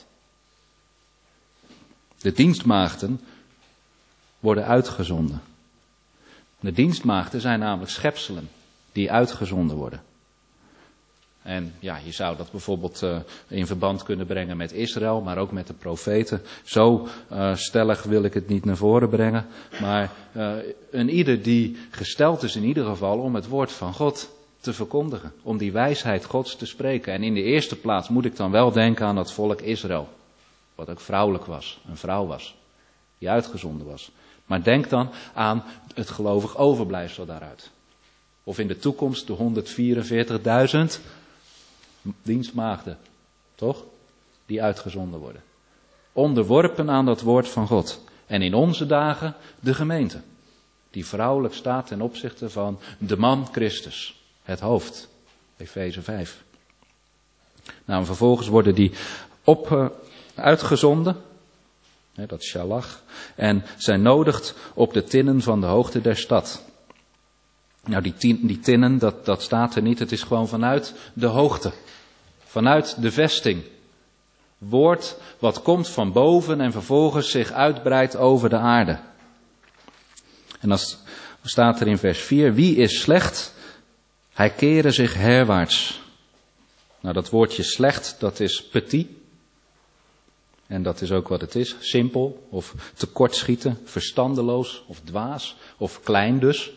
De dienstmaagden worden uitgezonden. De dienstmaagden zijn namelijk schepselen die uitgezonden worden. En ja, je zou dat bijvoorbeeld uh, in verband kunnen brengen met Israël, maar ook met de profeten. Zo uh, stellig wil ik het niet naar voren brengen. Maar uh, een ieder die gesteld is in ieder geval om het woord van God te verkondigen. Om die wijsheid Gods te spreken. En in de eerste plaats moet ik dan wel denken aan dat volk Israël. Wat ook vrouwelijk was, een vrouw was. die uitgezonden was. Maar denk dan aan het gelovig overblijfsel daaruit. Of in de toekomst de honderdvierenveertigduizend dienstmaagden, toch? Die uitgezonden worden. Onderworpen aan dat woord van God. En in onze dagen de gemeente. Die vrouwelijk staat ten opzichte van de man Christus. Het hoofd. Efeze vijf. Nou, en vervolgens worden die op, uh, uitgezonden. Hè, dat shalach. En zij nodigt op de tinnen van de hoogte der stad. Nou, die, tien, die tinnen, dat, dat staat er niet. Het is gewoon vanuit de hoogte. Vanuit de vesting. Woord wat komt van boven en vervolgens zich uitbreidt over de aarde. En dan staat er in vers vier, wie is slecht? Hij kere zich herwaarts. Nou, dat woordje slecht, dat is petit. En dat is ook wat het is. Simpel of tekortschieten, verstandeloos of dwaas of klein dus.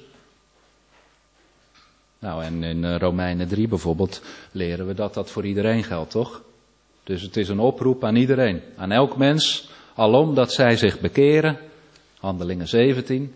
Nou, en in Romeinen drie bijvoorbeeld leren we dat dat voor iedereen geldt, toch? Dus het is een oproep aan iedereen, aan elk mens, alom dat zij zich bekeren. Handelingen zeventien.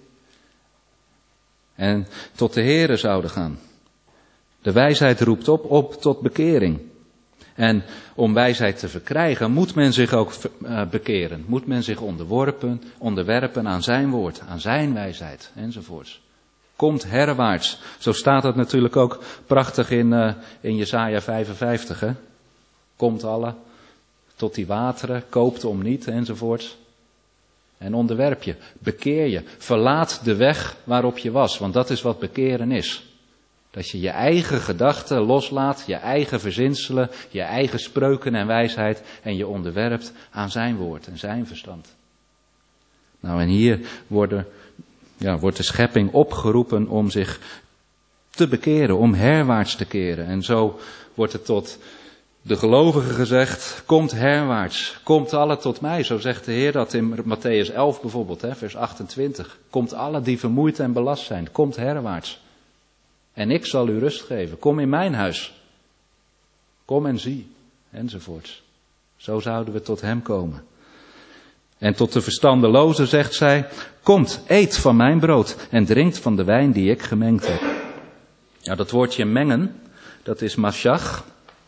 En tot de Here zouden gaan. De wijsheid roept op, op tot bekering. En om wijsheid te verkrijgen moet men zich ook bekeren. Moet men zich onderworpen, onderwerpen aan zijn woord, aan zijn wijsheid enzovoorts. Komt herwaarts. Zo staat het natuurlijk ook prachtig in, uh, in Jesaja vijfenvijftig. Hè? Komt alle tot die wateren, koopt om niet enzovoorts. En onderwerp je, bekeer je, verlaat de weg waarop je was. Want dat is wat bekeren is. Dat je je eigen gedachten loslaat, je eigen verzinselen, je eigen spreuken en wijsheid. En je onderwerpt aan zijn woord en zijn verstand. Nou, en hier worden, ja, wordt de schepping opgeroepen om zich te bekeren, om herwaarts te keren. En zo wordt het tot de gelovigen gezegd, komt herwaarts, komt alle tot mij. Zo zegt de Heer dat in Matthäus elf bijvoorbeeld, hè, vers achtentwintig. Komt alle die vermoeid en belast zijn, komt herwaarts. En ik zal u rust geven. Kom in mijn huis. Kom en zie. Enzovoorts. Zo zouden we tot hem komen. En tot de verstandelozen zegt zij, komt, eet van mijn brood en drinkt van de wijn die ik gemengd heb. Nou, dat woordje mengen, dat is mashach.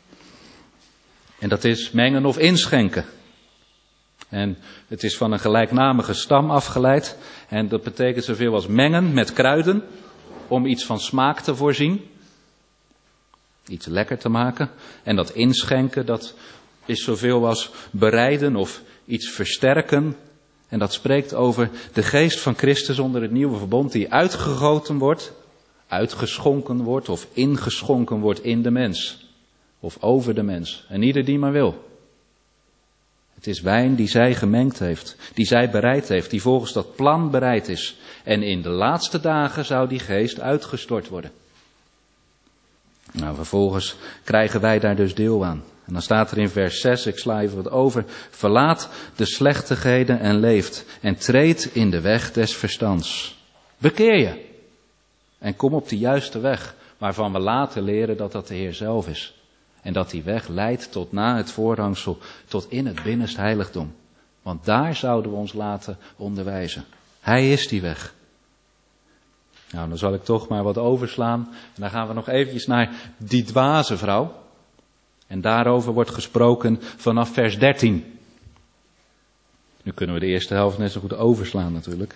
En dat is mengen of inschenken. En het is van een gelijknamige stam afgeleid. En dat betekent zoveel als mengen met kruiden. Om iets van smaak te voorzien. Iets lekker te maken. En dat inschenken, dat is zoveel als bereiden of iets versterken. En dat spreekt over de geest van Christus onder het nieuwe verbond die uitgegoten wordt. Uitgeschonken wordt of ingeschonken wordt in de mens. Of over de mens. En ieder die maar wil. Het is wijn die zij gemengd heeft. Die zij bereid heeft. Die volgens dat plan bereid is. En in de laatste dagen zou die geest uitgestort worden. Nou, vervolgens krijgen wij daar dus deel aan. En dan staat er in vers zes, ik sla even wat over. Verlaat de slechtigheden en leeft. En treed in de weg des verstands. Bekeer je. En kom op de juiste weg. Waarvan we later leren dat dat de Heer zelf is. En dat die weg leidt tot na het voorhangsel, tot in het binnenste heiligdom. Want daar zouden we ons laten onderwijzen. Hij is die weg. Nou, dan zal ik toch maar wat overslaan. En dan gaan we nog eventjes naar die dwaze vrouw. En daarover wordt gesproken vanaf vers dertien. Nu kunnen we de eerste helft net zo goed overslaan natuurlijk.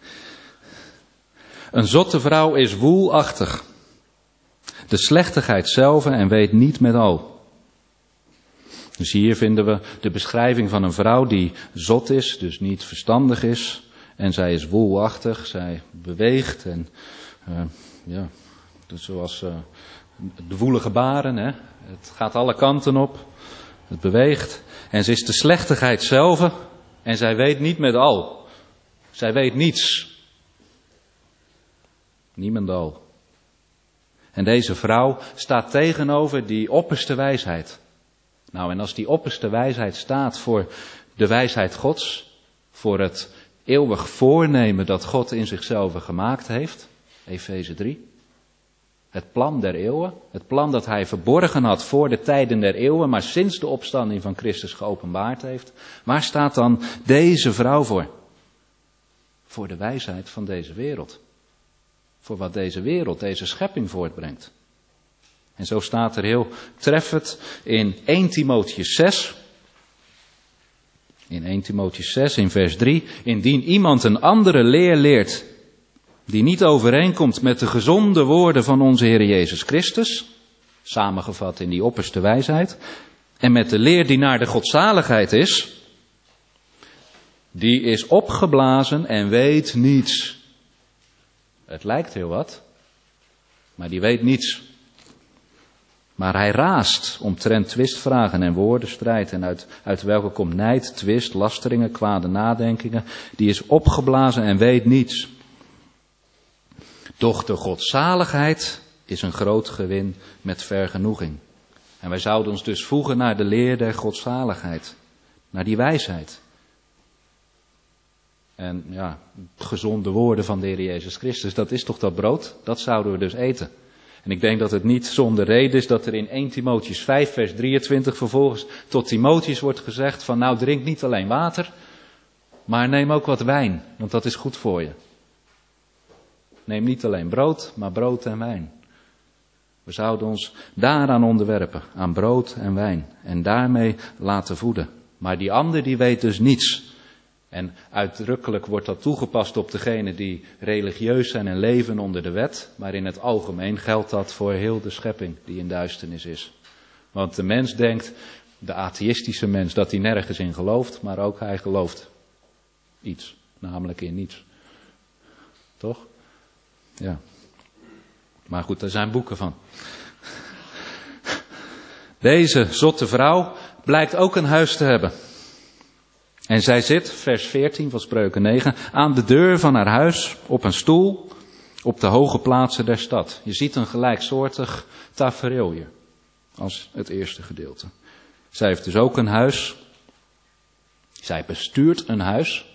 Een zotte vrouw is woelachtig. De slechtigheid zelf en weet niet met al. Dus hier vinden we de beschrijving van een vrouw die zot is, dus niet verstandig is. En zij is woelachtig, zij beweegt en uh, ja, zoals uh, de woelige baren. Hè. Het gaat alle kanten op, het beweegt. En ze is de slechtigheid zelf en zij weet niet met al. Zij weet niets. Niemendal. En deze vrouw staat tegenover die opperste wijsheid. Nou, en als die opperste wijsheid staat voor de wijsheid Gods, voor het eeuwig voornemen dat God in zichzelf gemaakt heeft, Efeze drie. Het plan der eeuwen, het plan dat hij verborgen had voor de tijden der eeuwen, maar sinds de opstanding van Christus geopenbaard heeft. Waar staat dan deze vrouw voor? voor de wijsheid van deze wereld. Voor wat deze wereld, deze schepping voortbrengt. En zo staat er heel treffend in Eerste Timotheüs zes. In Eerste Timotheüs zes in vers drie. Indien iemand een andere leer leert die niet overeenkomt met de gezonde woorden van onze Heer Jezus Christus, samengevat in die opperste wijsheid, en met de leer die naar de godzaligheid is, die is opgeblazen en weet niets. Het lijkt heel wat, maar die weet niets. Maar hij raast omtrent twistvragen en woordenstrijd, en uit, uit welke komt nijd, twist, lasteringen, kwade nadenkingen. Die is opgeblazen en weet niets. Doch de godzaligheid is een groot gewin met vergenoeging. En wij zouden ons dus voegen naar de leer der godzaligheid. Naar die wijsheid. En ja, gezonde woorden van de Heer Jezus Christus, dat is toch dat brood? Dat zouden we dus eten. En ik denk dat het niet zonder reden is dat er in Eerste Timotheüs vijf vers drieëntwintig vervolgens tot Timotheus wordt gezegd van nou drink niet alleen water, maar neem ook wat wijn, want dat is goed voor je. Neem niet alleen brood, maar brood en wijn. We zouden ons daaraan onderwerpen, aan brood en wijn, en daarmee laten voeden. Maar die ander die weet dus niets. En uitdrukkelijk wordt dat toegepast op degenen die religieus zijn en leven onder de wet. Maar in het algemeen geldt dat voor heel de schepping die in duisternis is. Want de mens denkt, de atheïstische mens, dat hij nergens in gelooft. Maar ook hij gelooft iets, namelijk in niets. Toch? Ja. Maar goed, daar zijn boeken van. Deze zotte vrouw blijkt ook een huis te hebben. En zij zit, vers veertien van Spreuken negen, aan de deur van haar huis op een stoel op de hoge plaatsen der stad. Je ziet een gelijksoortig tafereel hier als het eerste gedeelte. Zij heeft dus ook een huis. Zij bestuurt een huis.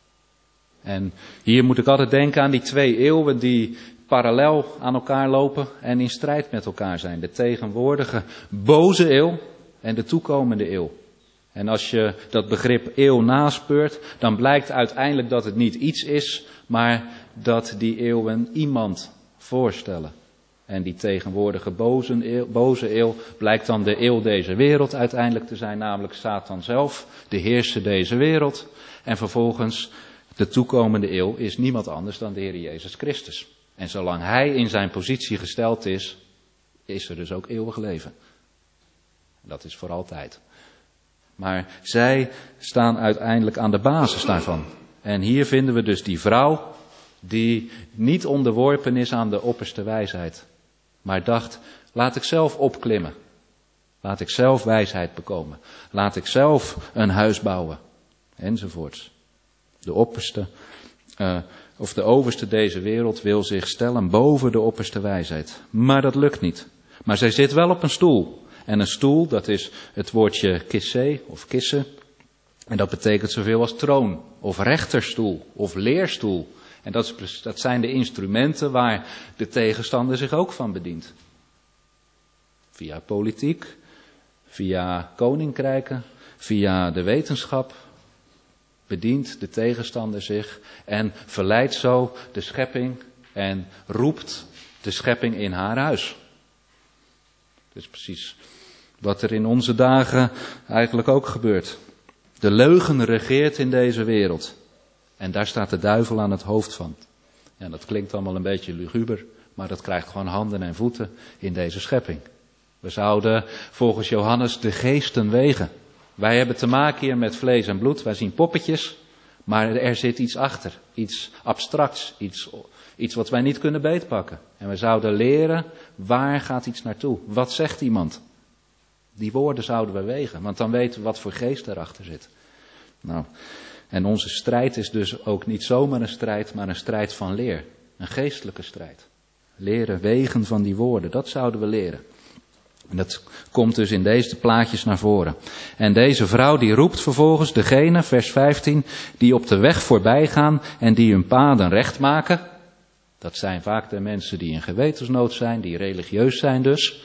En hier moet ik altijd denken aan die twee eeuwen die parallel aan elkaar lopen en in strijd met elkaar zijn. De tegenwoordige boze eeuw en de toekomende eeuw. En als je dat begrip eeuw naspeurt, dan blijkt uiteindelijk dat het niet iets is, maar dat die eeuwen iemand voorstellen. En die tegenwoordige boze eeuw, boze eeuw blijkt dan de eeuw deze wereld uiteindelijk te zijn, namelijk Satan zelf, de heerser deze wereld. En vervolgens de toekomende eeuw is niemand anders dan de Heer Jezus Christus. En zolang hij in zijn positie gesteld is, is er dus ook eeuwig leven. Dat is voor altijd. Maar zij staan uiteindelijk aan de basis daarvan. En hier vinden we dus die vrouw die niet onderworpen is aan de opperste wijsheid. Maar dacht, laat ik zelf opklimmen. Laat ik zelf wijsheid bekomen. Laat ik zelf een huis bouwen. Enzovoorts. De opperste, uh, of de overste deze wereld wil zich stellen boven de opperste wijsheid. Maar dat lukt niet. Maar zij zit wel op een stoel. En een stoel, dat is het woordje kissé of kissen. En dat betekent zoveel als troon, of rechterstoel, of leerstoel. En dat, is, dat zijn de instrumenten waar de tegenstander zich ook van bedient. Via politiek, via koninkrijken, via de wetenschap bedient de tegenstander zich en verleidt zo de schepping en roept de schepping in haar huis. Dat is precies wat er in onze dagen eigenlijk ook gebeurt. De leugen regeert in deze wereld. En daar staat de duivel aan het hoofd van. Ja, dat klinkt allemaal een beetje luguber, maar dat krijgt gewoon handen en voeten in deze schepping. We zouden volgens Johannes de geesten wegen. Wij hebben te maken hier met vlees en bloed. Wij zien poppetjes, maar er zit iets achter. Iets abstracts, iets, iets wat wij niet kunnen beetpakken. En we zouden leren, waar gaat iets naartoe? Wat zegt iemand? Die woorden zouden we wegen, want dan weten we wat voor geest erachter zit. Nou, en onze strijd is dus ook niet zomaar een strijd, maar een strijd van leer. Een geestelijke strijd. Leren wegen van die woorden, dat zouden we leren. En dat komt dus in deze plaatjes naar voren. En deze vrouw die roept vervolgens degene, vers vijftien, die op de weg voorbij gaan en die hun paden recht maken. Dat zijn vaak de mensen die in gewetensnood zijn, die religieus zijn dus.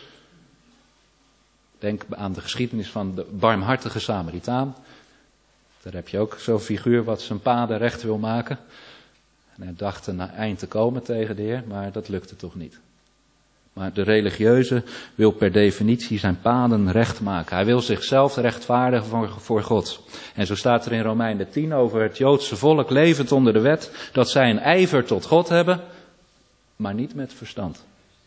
Denk aan de geschiedenis van de barmhartige Samaritaan. Daar heb je ook zo'n figuur wat zijn paden recht wil maken. En hij dacht een eind te komen tegen de Heer, maar dat lukte toch niet. Maar de religieuze wil per definitie zijn paden recht maken. Hij wil zichzelf rechtvaardigen voor, voor God. En zo staat er in Romeinen tien over het Joodse volk levend onder de wet, dat zij een ijver tot God hebben, maar niet met verstand.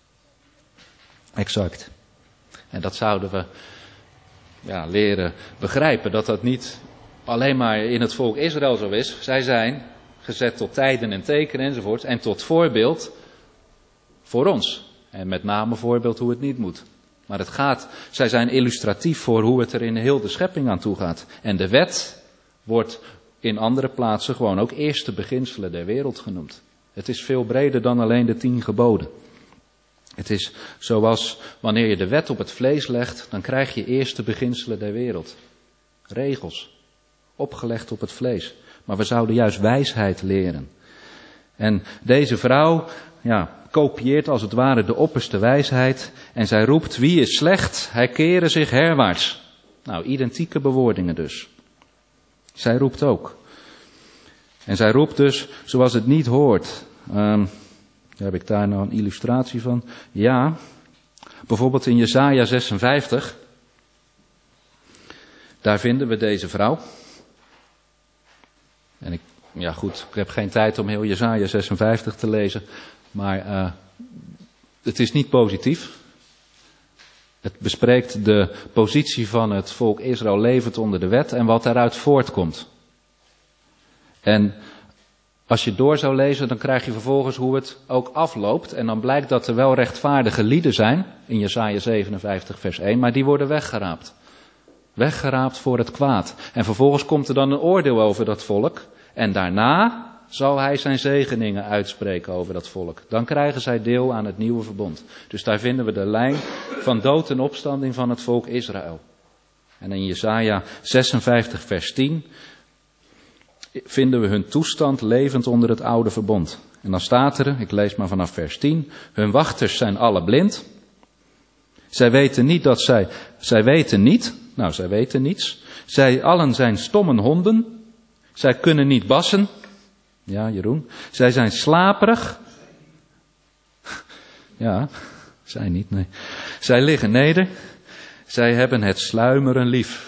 Exact. En dat zouden we ja, leren begrijpen, dat dat niet alleen maar in het volk Israël zo is. Zij zijn gezet tot tijden en tekenen enzovoort en tot voorbeeld voor ons. En met name voorbeeld hoe het niet moet. Maar het gaat, zij zijn illustratief voor hoe het er in heel de schepping aan toe gaat. En de wet wordt in andere plaatsen gewoon ook eerste beginselen der wereld genoemd. Het is veel breder dan alleen de tien geboden. Het is zoals wanneer je de wet op het vlees legt, dan krijg je eerste beginselen der wereld. Regels, opgelegd op het vlees. Maar we zouden juist wijsheid leren. En deze vrouw, ja, kopieert als het ware de opperste wijsheid. En zij roept, wie is slecht, hij kere zich herwaarts. Nou, identieke bewoordingen dus. Zij roept ook. En zij roept dus zoals het niet hoort. Um, heb ik daar nou een illustratie van? Ja, bijvoorbeeld in Jesaja zesenvijftig. Daar vinden we deze vrouw. En ik, ja goed, ik heb geen tijd om heel Jesaja zesenvijftig te lezen. Maar uh, het is niet positief. Het bespreekt de positie van het volk Israël levend onder de wet en wat daaruit voortkomt. En als je door zou lezen, dan krijg je vervolgens hoe het ook afloopt. En dan blijkt dat er wel rechtvaardige lieden zijn, in Jesaja zevenenvijftig vers één, maar die worden weggeraapt. Weggeraapt voor het kwaad. En vervolgens komt er dan een oordeel over dat volk. En daarna zal hij zijn zegeningen uitspreken over dat volk. Dan krijgen zij deel aan het nieuwe verbond. Dus daar vinden we de lijn van dood en opstanding van het volk Israël. En in Jesaja zesenvijftig vers tien vinden we hun toestand levend onder het oude verbond. En dan staat er, ik lees maar vanaf vers tien, hun wachters zijn alle blind. Zij weten niet dat zij, zij weten niet, nou zij weten niets. Zij allen zijn stomme honden. Zij kunnen niet bassen. Ja, Jeroen. Zij zijn slaperig. Ja, zij niet, nee. Zij liggen neder. Zij hebben het sluimeren lief.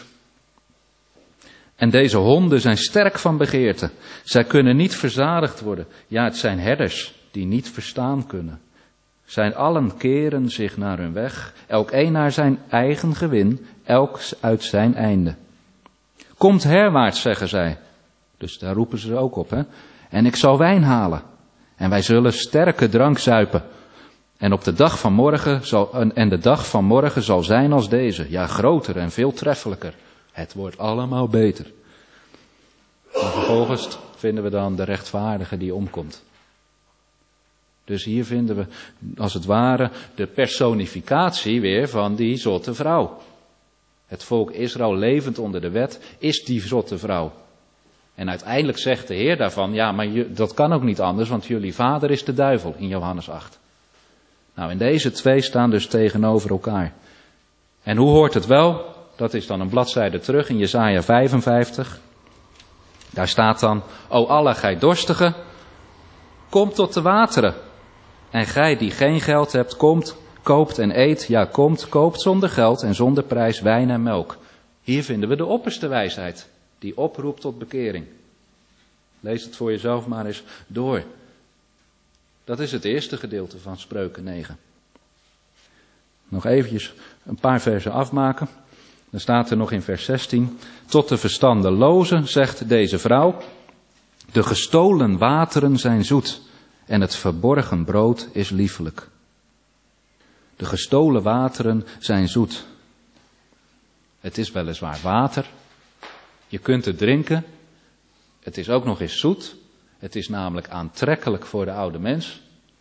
En deze honden zijn sterk van begeerte. Zij kunnen niet verzadigd worden. Ja, het zijn herders die niet verstaan kunnen. Zij allen keren zich naar hun weg. Elk een naar zijn eigen gewin. Elk uit zijn einde. Komt herwaarts, zeggen zij. Dus daar roepen ze ook op, hè. En ik zal wijn halen. En wij zullen sterke drank zuipen. En op de dag van morgen zal, en de dag van morgen zal zijn als deze. Ja, groter en veel treffelijker. Het wordt allemaal beter. En vervolgens vinden we dan de rechtvaardige die omkomt. Dus hier vinden we als het ware de personificatie weer van die zotte vrouw. Het volk Israël levend onder de wet is die zotte vrouw. En uiteindelijk zegt de Heer daarvan, ja, maar je, dat kan ook niet anders, want jullie vader is de duivel in Johannes acht. Nou, en deze twee staan dus tegenover elkaar. En hoe hoort het wel? Dat is dan een bladzijde terug in Jesaja vijfenvijftig. Daar staat dan, o alle gij dorstigen, kom tot de wateren. En gij die geen geld hebt, komt, koopt en eet. Ja, komt, koopt zonder geld en zonder prijs wijn en melk. Hier vinden we de opperste wijsheid, die oproept tot bekering. Lees het voor jezelf maar eens door. Dat is het eerste gedeelte van Spreuken negen. Nog eventjes een paar versen afmaken. Dan staat er nog in vers zestien. Tot de verstandelozen zegt deze vrouw. De gestolen wateren zijn zoet en het verborgen brood is liefelijk. De gestolen wateren zijn zoet. Het is weliswaar water. Je kunt het drinken. Het is ook nog eens zoet. Het is namelijk aantrekkelijk voor de oude mens.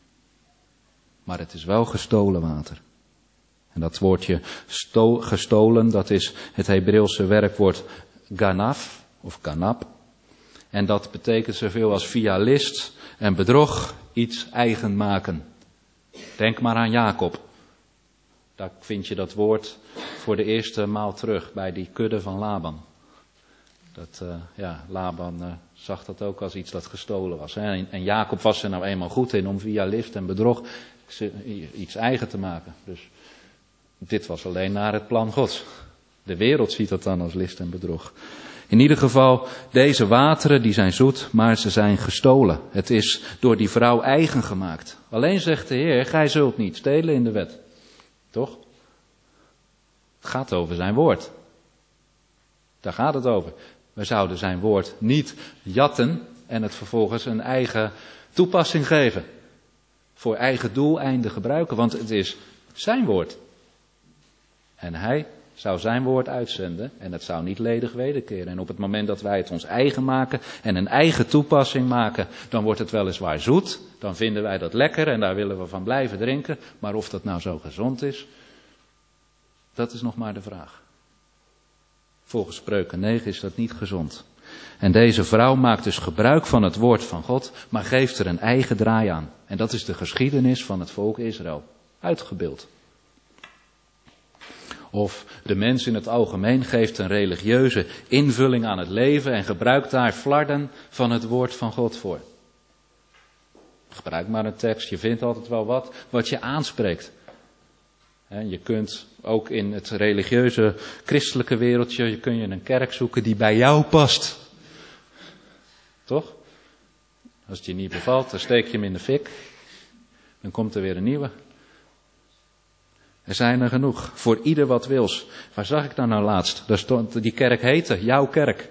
Maar het is wel gestolen water. En dat woordje sto- gestolen, dat is het Hebreeuwse werkwoord ganaf of ganap. En dat betekent zoveel als via list en bedrog iets eigen maken. Denk maar aan Jacob. Daar vind je dat woord voor de eerste maal terug bij die kudde van Laban. Dat, uh, ja, Laban uh, zag dat ook als iets dat gestolen was. Hè? En, en Jacob was er nou eenmaal goed in om via list en bedrog iets eigen te maken. Dus dit was alleen naar het plan Gods. De wereld ziet dat dan als list en bedrog. In ieder geval, deze wateren die zijn zoet, maar ze zijn gestolen. Het is door die vrouw eigen gemaakt. Alleen zegt de Heer, gij zult niet stelen in de wet. Toch? Het gaat over zijn woord. Daar gaat het over. We zouden zijn woord niet jatten en het vervolgens een eigen toepassing geven. Voor eigen doeleinden gebruiken, want het is zijn woord. En hij zou zijn woord uitzenden en het zou niet ledig wederkeren. En op het moment dat wij het ons eigen maken en een eigen toepassing maken, dan wordt het weliswaar zoet. Dan vinden wij dat lekker en daar willen we van blijven drinken. Maar of dat nou zo gezond is, dat is nog maar de vraag. Volgens Spreuken negen is dat niet gezond. En deze vrouw maakt dus gebruik van het woord van God, maar geeft er een eigen draai aan. En dat is de geschiedenis van het volk Israël. Uitgebeeld. Of de mens in het algemeen geeft een religieuze invulling aan het leven en gebruikt daar flarden van het woord van God voor. Gebruik maar een tekst, je vindt altijd wel wat, wat je aanspreekt. En je kunt ook in het religieuze christelijke wereldje, je kun je een kerk zoeken die bij jou past. Toch? Als het je niet bevalt, dan steek je hem in de fik. Dan komt er weer een nieuwe. Er zijn er genoeg, voor ieder wat wils. Waar zag ik dat nou laatst? Daar stond, die kerk heette, jouw kerk.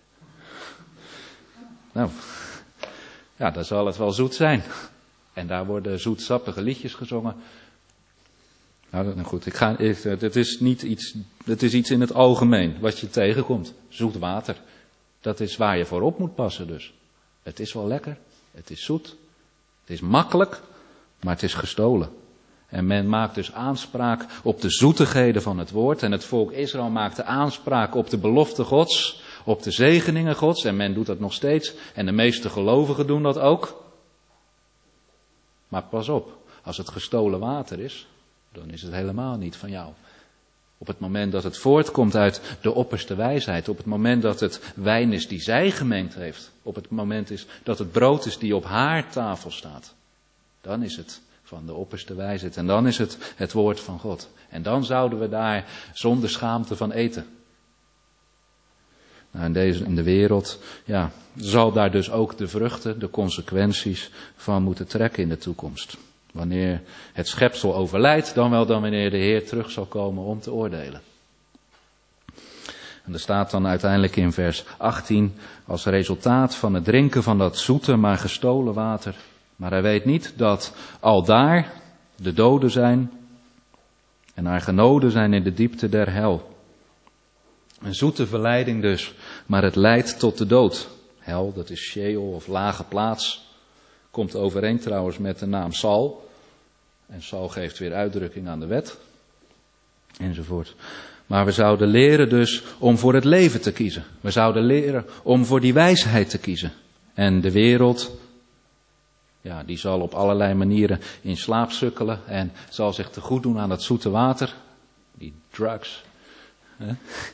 Nou, ja, dan zal het wel zoet zijn. En daar worden zoetsappige liedjes gezongen. Nou, nou goed, ik ga, ik, het is niet iets, het is iets in het algemeen wat je tegenkomt. Zoet water. Dat is waar je voor op moet passen dus. Het is wel lekker, het is zoet, het is makkelijk, maar het is gestolen. En men maakt dus aanspraak op de zoetigheden van het woord. En het volk Israël maakte aanspraak op de belofte Gods, op de zegeningen Gods. En men doet dat nog steeds. En de meeste gelovigen doen dat ook. Maar pas op, als het gestolen water is, dan is het helemaal niet van jou. Op het moment dat het voortkomt uit de opperste wijsheid, op het moment dat het wijn is die zij gemengd heeft, op het moment is dat het brood is die op haar tafel staat, dan is het van de opperste wijsheid en dan is het het woord van God. En dan zouden we daar zonder schaamte van eten. Nou, in, deze, in de wereld ja, zal daar dus ook de vruchten, de consequenties van moeten trekken in de toekomst. Wanneer het schepsel overlijdt, dan wel dan wanneer de Heer terug zal komen om te oordelen. En er staat dan uiteindelijk in vers achttien, als resultaat van het drinken van dat zoete maar gestolen water. Maar hij weet niet dat al daar de doden zijn en haar genoden zijn in de diepte der hel. Een zoete verleiding dus, maar het leidt tot de dood. Hel, dat is Sheol of lage plaats. Komt overeen trouwens met de naam Sal. En Sal geeft weer uitdrukking aan de wet. Enzovoort. Maar we zouden leren dus om voor het leven te kiezen. We zouden leren om voor die wijsheid te kiezen. En de wereld, ja, die zal op allerlei manieren in slaap sukkelen. En zal zich te goed doen aan dat zoete water. Die drugs. Hè?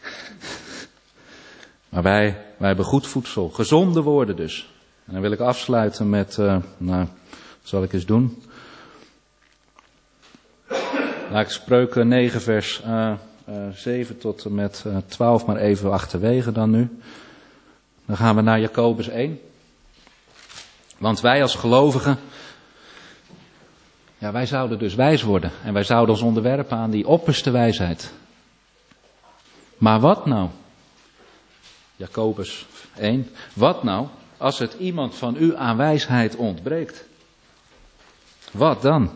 Maar wij, wij hebben goed voedsel. Gezonde woorden dus. En dan wil ik afsluiten met, uh, nou, wat zal ik eens doen? Laat ik Spreuken negen vers uh, uh, zeven tot en met uh, twaalf maar even achterwege dan nu. Dan gaan we naar Jacobus één. Want wij als gelovigen, ja, wij zouden dus wijs worden. En wij zouden ons onderwerpen aan die opperste wijsheid. Maar wat nou? Jacobus één. Wat nou als het iemand van u aan wijsheid ontbreekt? Wat dan?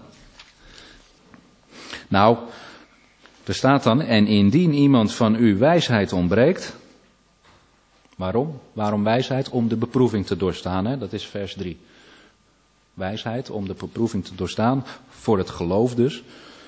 Nou, er staat dan, en indien iemand van u wijsheid ontbreekt. Waarom? Waarom wijsheid? Om de beproeving te doorstaan, hè? Dat is vers drie. Wijsheid om de beproeving te doorstaan, voor het geloof dus.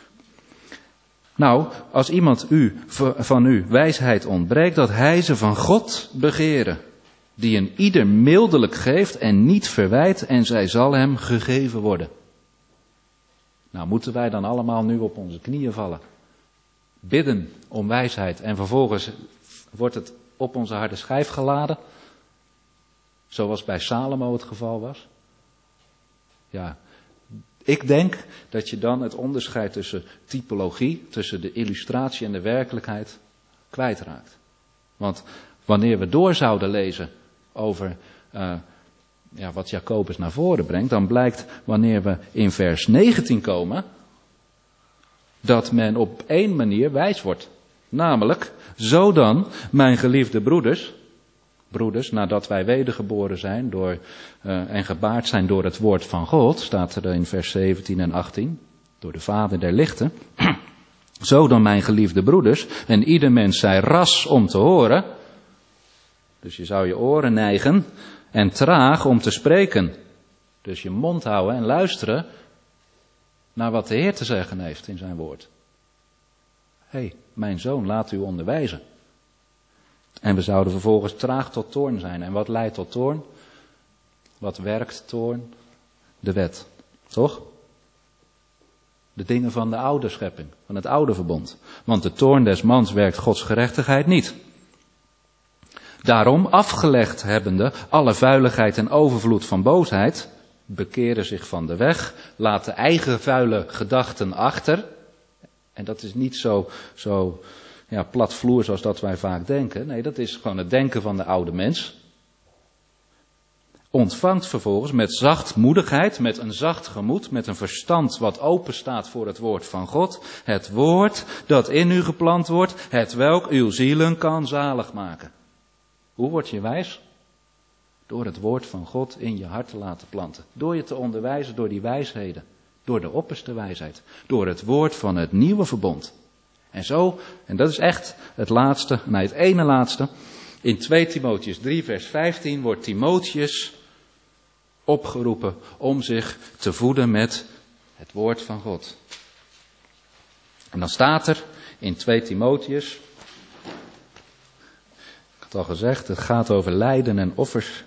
Nou, als iemand u, van u wijsheid ontbreekt, dat hij ze van God begeren, die een ieder mildelijk geeft en niet verwijt, en zij zal hem gegeven worden. Nou, moeten wij dan allemaal nu op onze knieën vallen, bidden om wijsheid en vervolgens wordt het op onze harde schijf geladen. Zoals bij Salomo het geval was. Ja, ik denk dat je dan het onderscheid tussen typologie, tussen de illustratie en de werkelijkheid kwijtraakt. Want wanneer we door zouden lezen over uh, ja, wat Jacobus naar voren brengt, dan blijkt wanneer we in vers negentien komen, dat men op één manier wijs wordt. Namelijk, zo dan, mijn geliefde broeders, broeders, nadat wij wedergeboren zijn door, uh, en gebaard zijn door het woord van God, staat er in vers zeventien en achttien, door de Vader der lichten. Zo dan, mijn geliefde broeders, en ieder mens zij ras om te horen. Dus je zou je oren neigen en traag om te spreken. Dus je mond houden en luisteren naar wat de Heer te zeggen heeft in zijn woord. Hé, hey, mijn zoon, laat u onderwijzen. En we zouden vervolgens traag tot toorn zijn. En wat leidt tot toorn? Wat werkt toorn? De wet. Toch? De dingen van de oude schepping, van het oude verbond. Want de toorn des mans werkt Gods gerechtigheid niet. Daarom, afgelegd hebbende alle vuiligheid en overvloed van boosheid, bekeren zich van de weg, laten eigen vuile gedachten achter. En dat is niet zo, zo ja, platvloer zoals dat wij vaak denken. Nee, dat is gewoon het denken van de oude mens. Ontvangt vervolgens met zachtmoedigheid, met een zacht gemoed, met een verstand wat open staat voor het woord van God, het woord dat in u geplant wordt, het welk uw zielen kan zalig maken. Hoe word je wijs? Door het woord van God in je hart te laten planten. Door je te onderwijzen door die wijsheden. Door de opperste wijsheid. Door het woord van het nieuwe verbond. En zo, en dat is echt het laatste, nee het ene laatste. In twee Timotheüs drie vers vijftien wordt Timotheus opgeroepen om zich te voeden met het woord van God. En dan staat er in twee Timotheüs, ik had al gezegd, het gaat over lijden en offers.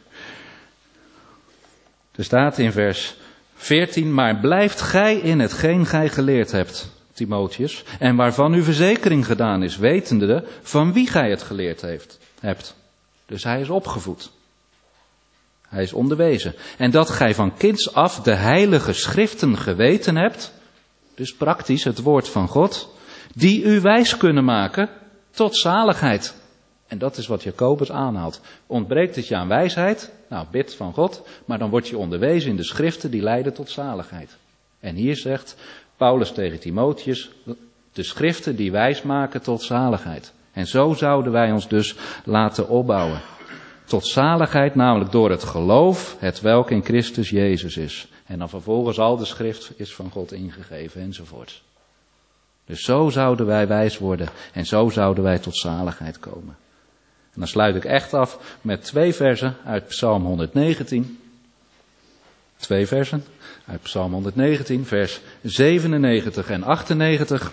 Er staat in vers veertien, maar blijft gij in hetgeen gij geleerd hebt, Timotheus, en waarvan uw verzekering gedaan is, wetende van wie gij het geleerd heeft, hebt. Dus hij is opgevoed. Hij is onderwezen. En dat gij van kinds af de heilige schriften geweten hebt, dus praktisch het woord van God, die u wijs kunnen maken tot zaligheid. En dat is wat Jacobus aanhaalt. Ontbreekt het je aan wijsheid? Nou, bid van God, maar dan word je onderwezen in de schriften die leiden tot zaligheid. En hier zegt Paulus tegen Timotheus, de schriften die wijs maken tot zaligheid. En zo zouden wij ons dus laten opbouwen. Tot zaligheid, namelijk door het geloof, het welk in Christus Jezus is. En dan vervolgens al de schrift is van God ingegeven enzovoort. Dus zo zouden wij wijs worden en zo zouden wij tot zaligheid komen. En dan sluit ik echt af met twee versen uit Psalm honderdnegentien. Twee versen uit Psalm honderdnegentien, vers zevenennegentig en achtennegentig.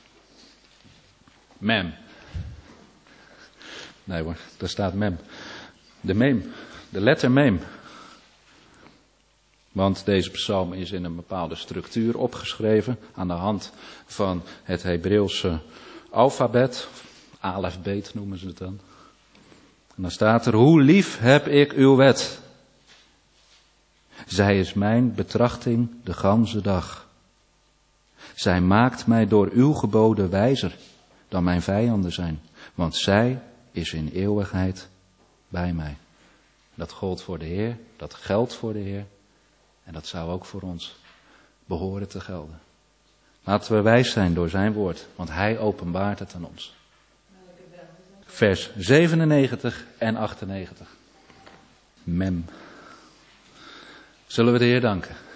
Mem. Nee hoor, daar staat mem. De mem, de letter mem. Want deze psalm is in een bepaalde structuur opgeschreven aan de hand van het Hebreeuwse alfabet. Alefbeet noemen ze het dan. En dan staat er, hoe lief heb ik uw wet. Zij is mijn betrachting de ganse dag. Zij maakt mij door uw geboden wijzer dan mijn vijanden zijn. Want zij is in eeuwigheid bij mij. Dat gold voor de Heer, dat geldt voor de Heer. En dat zou ook voor ons behoren te gelden. Laten we wijs zijn door zijn woord, want hij openbaart het aan ons. Vers zevenennegentig en achtennegentig. Mem. Zullen we de Heer danken?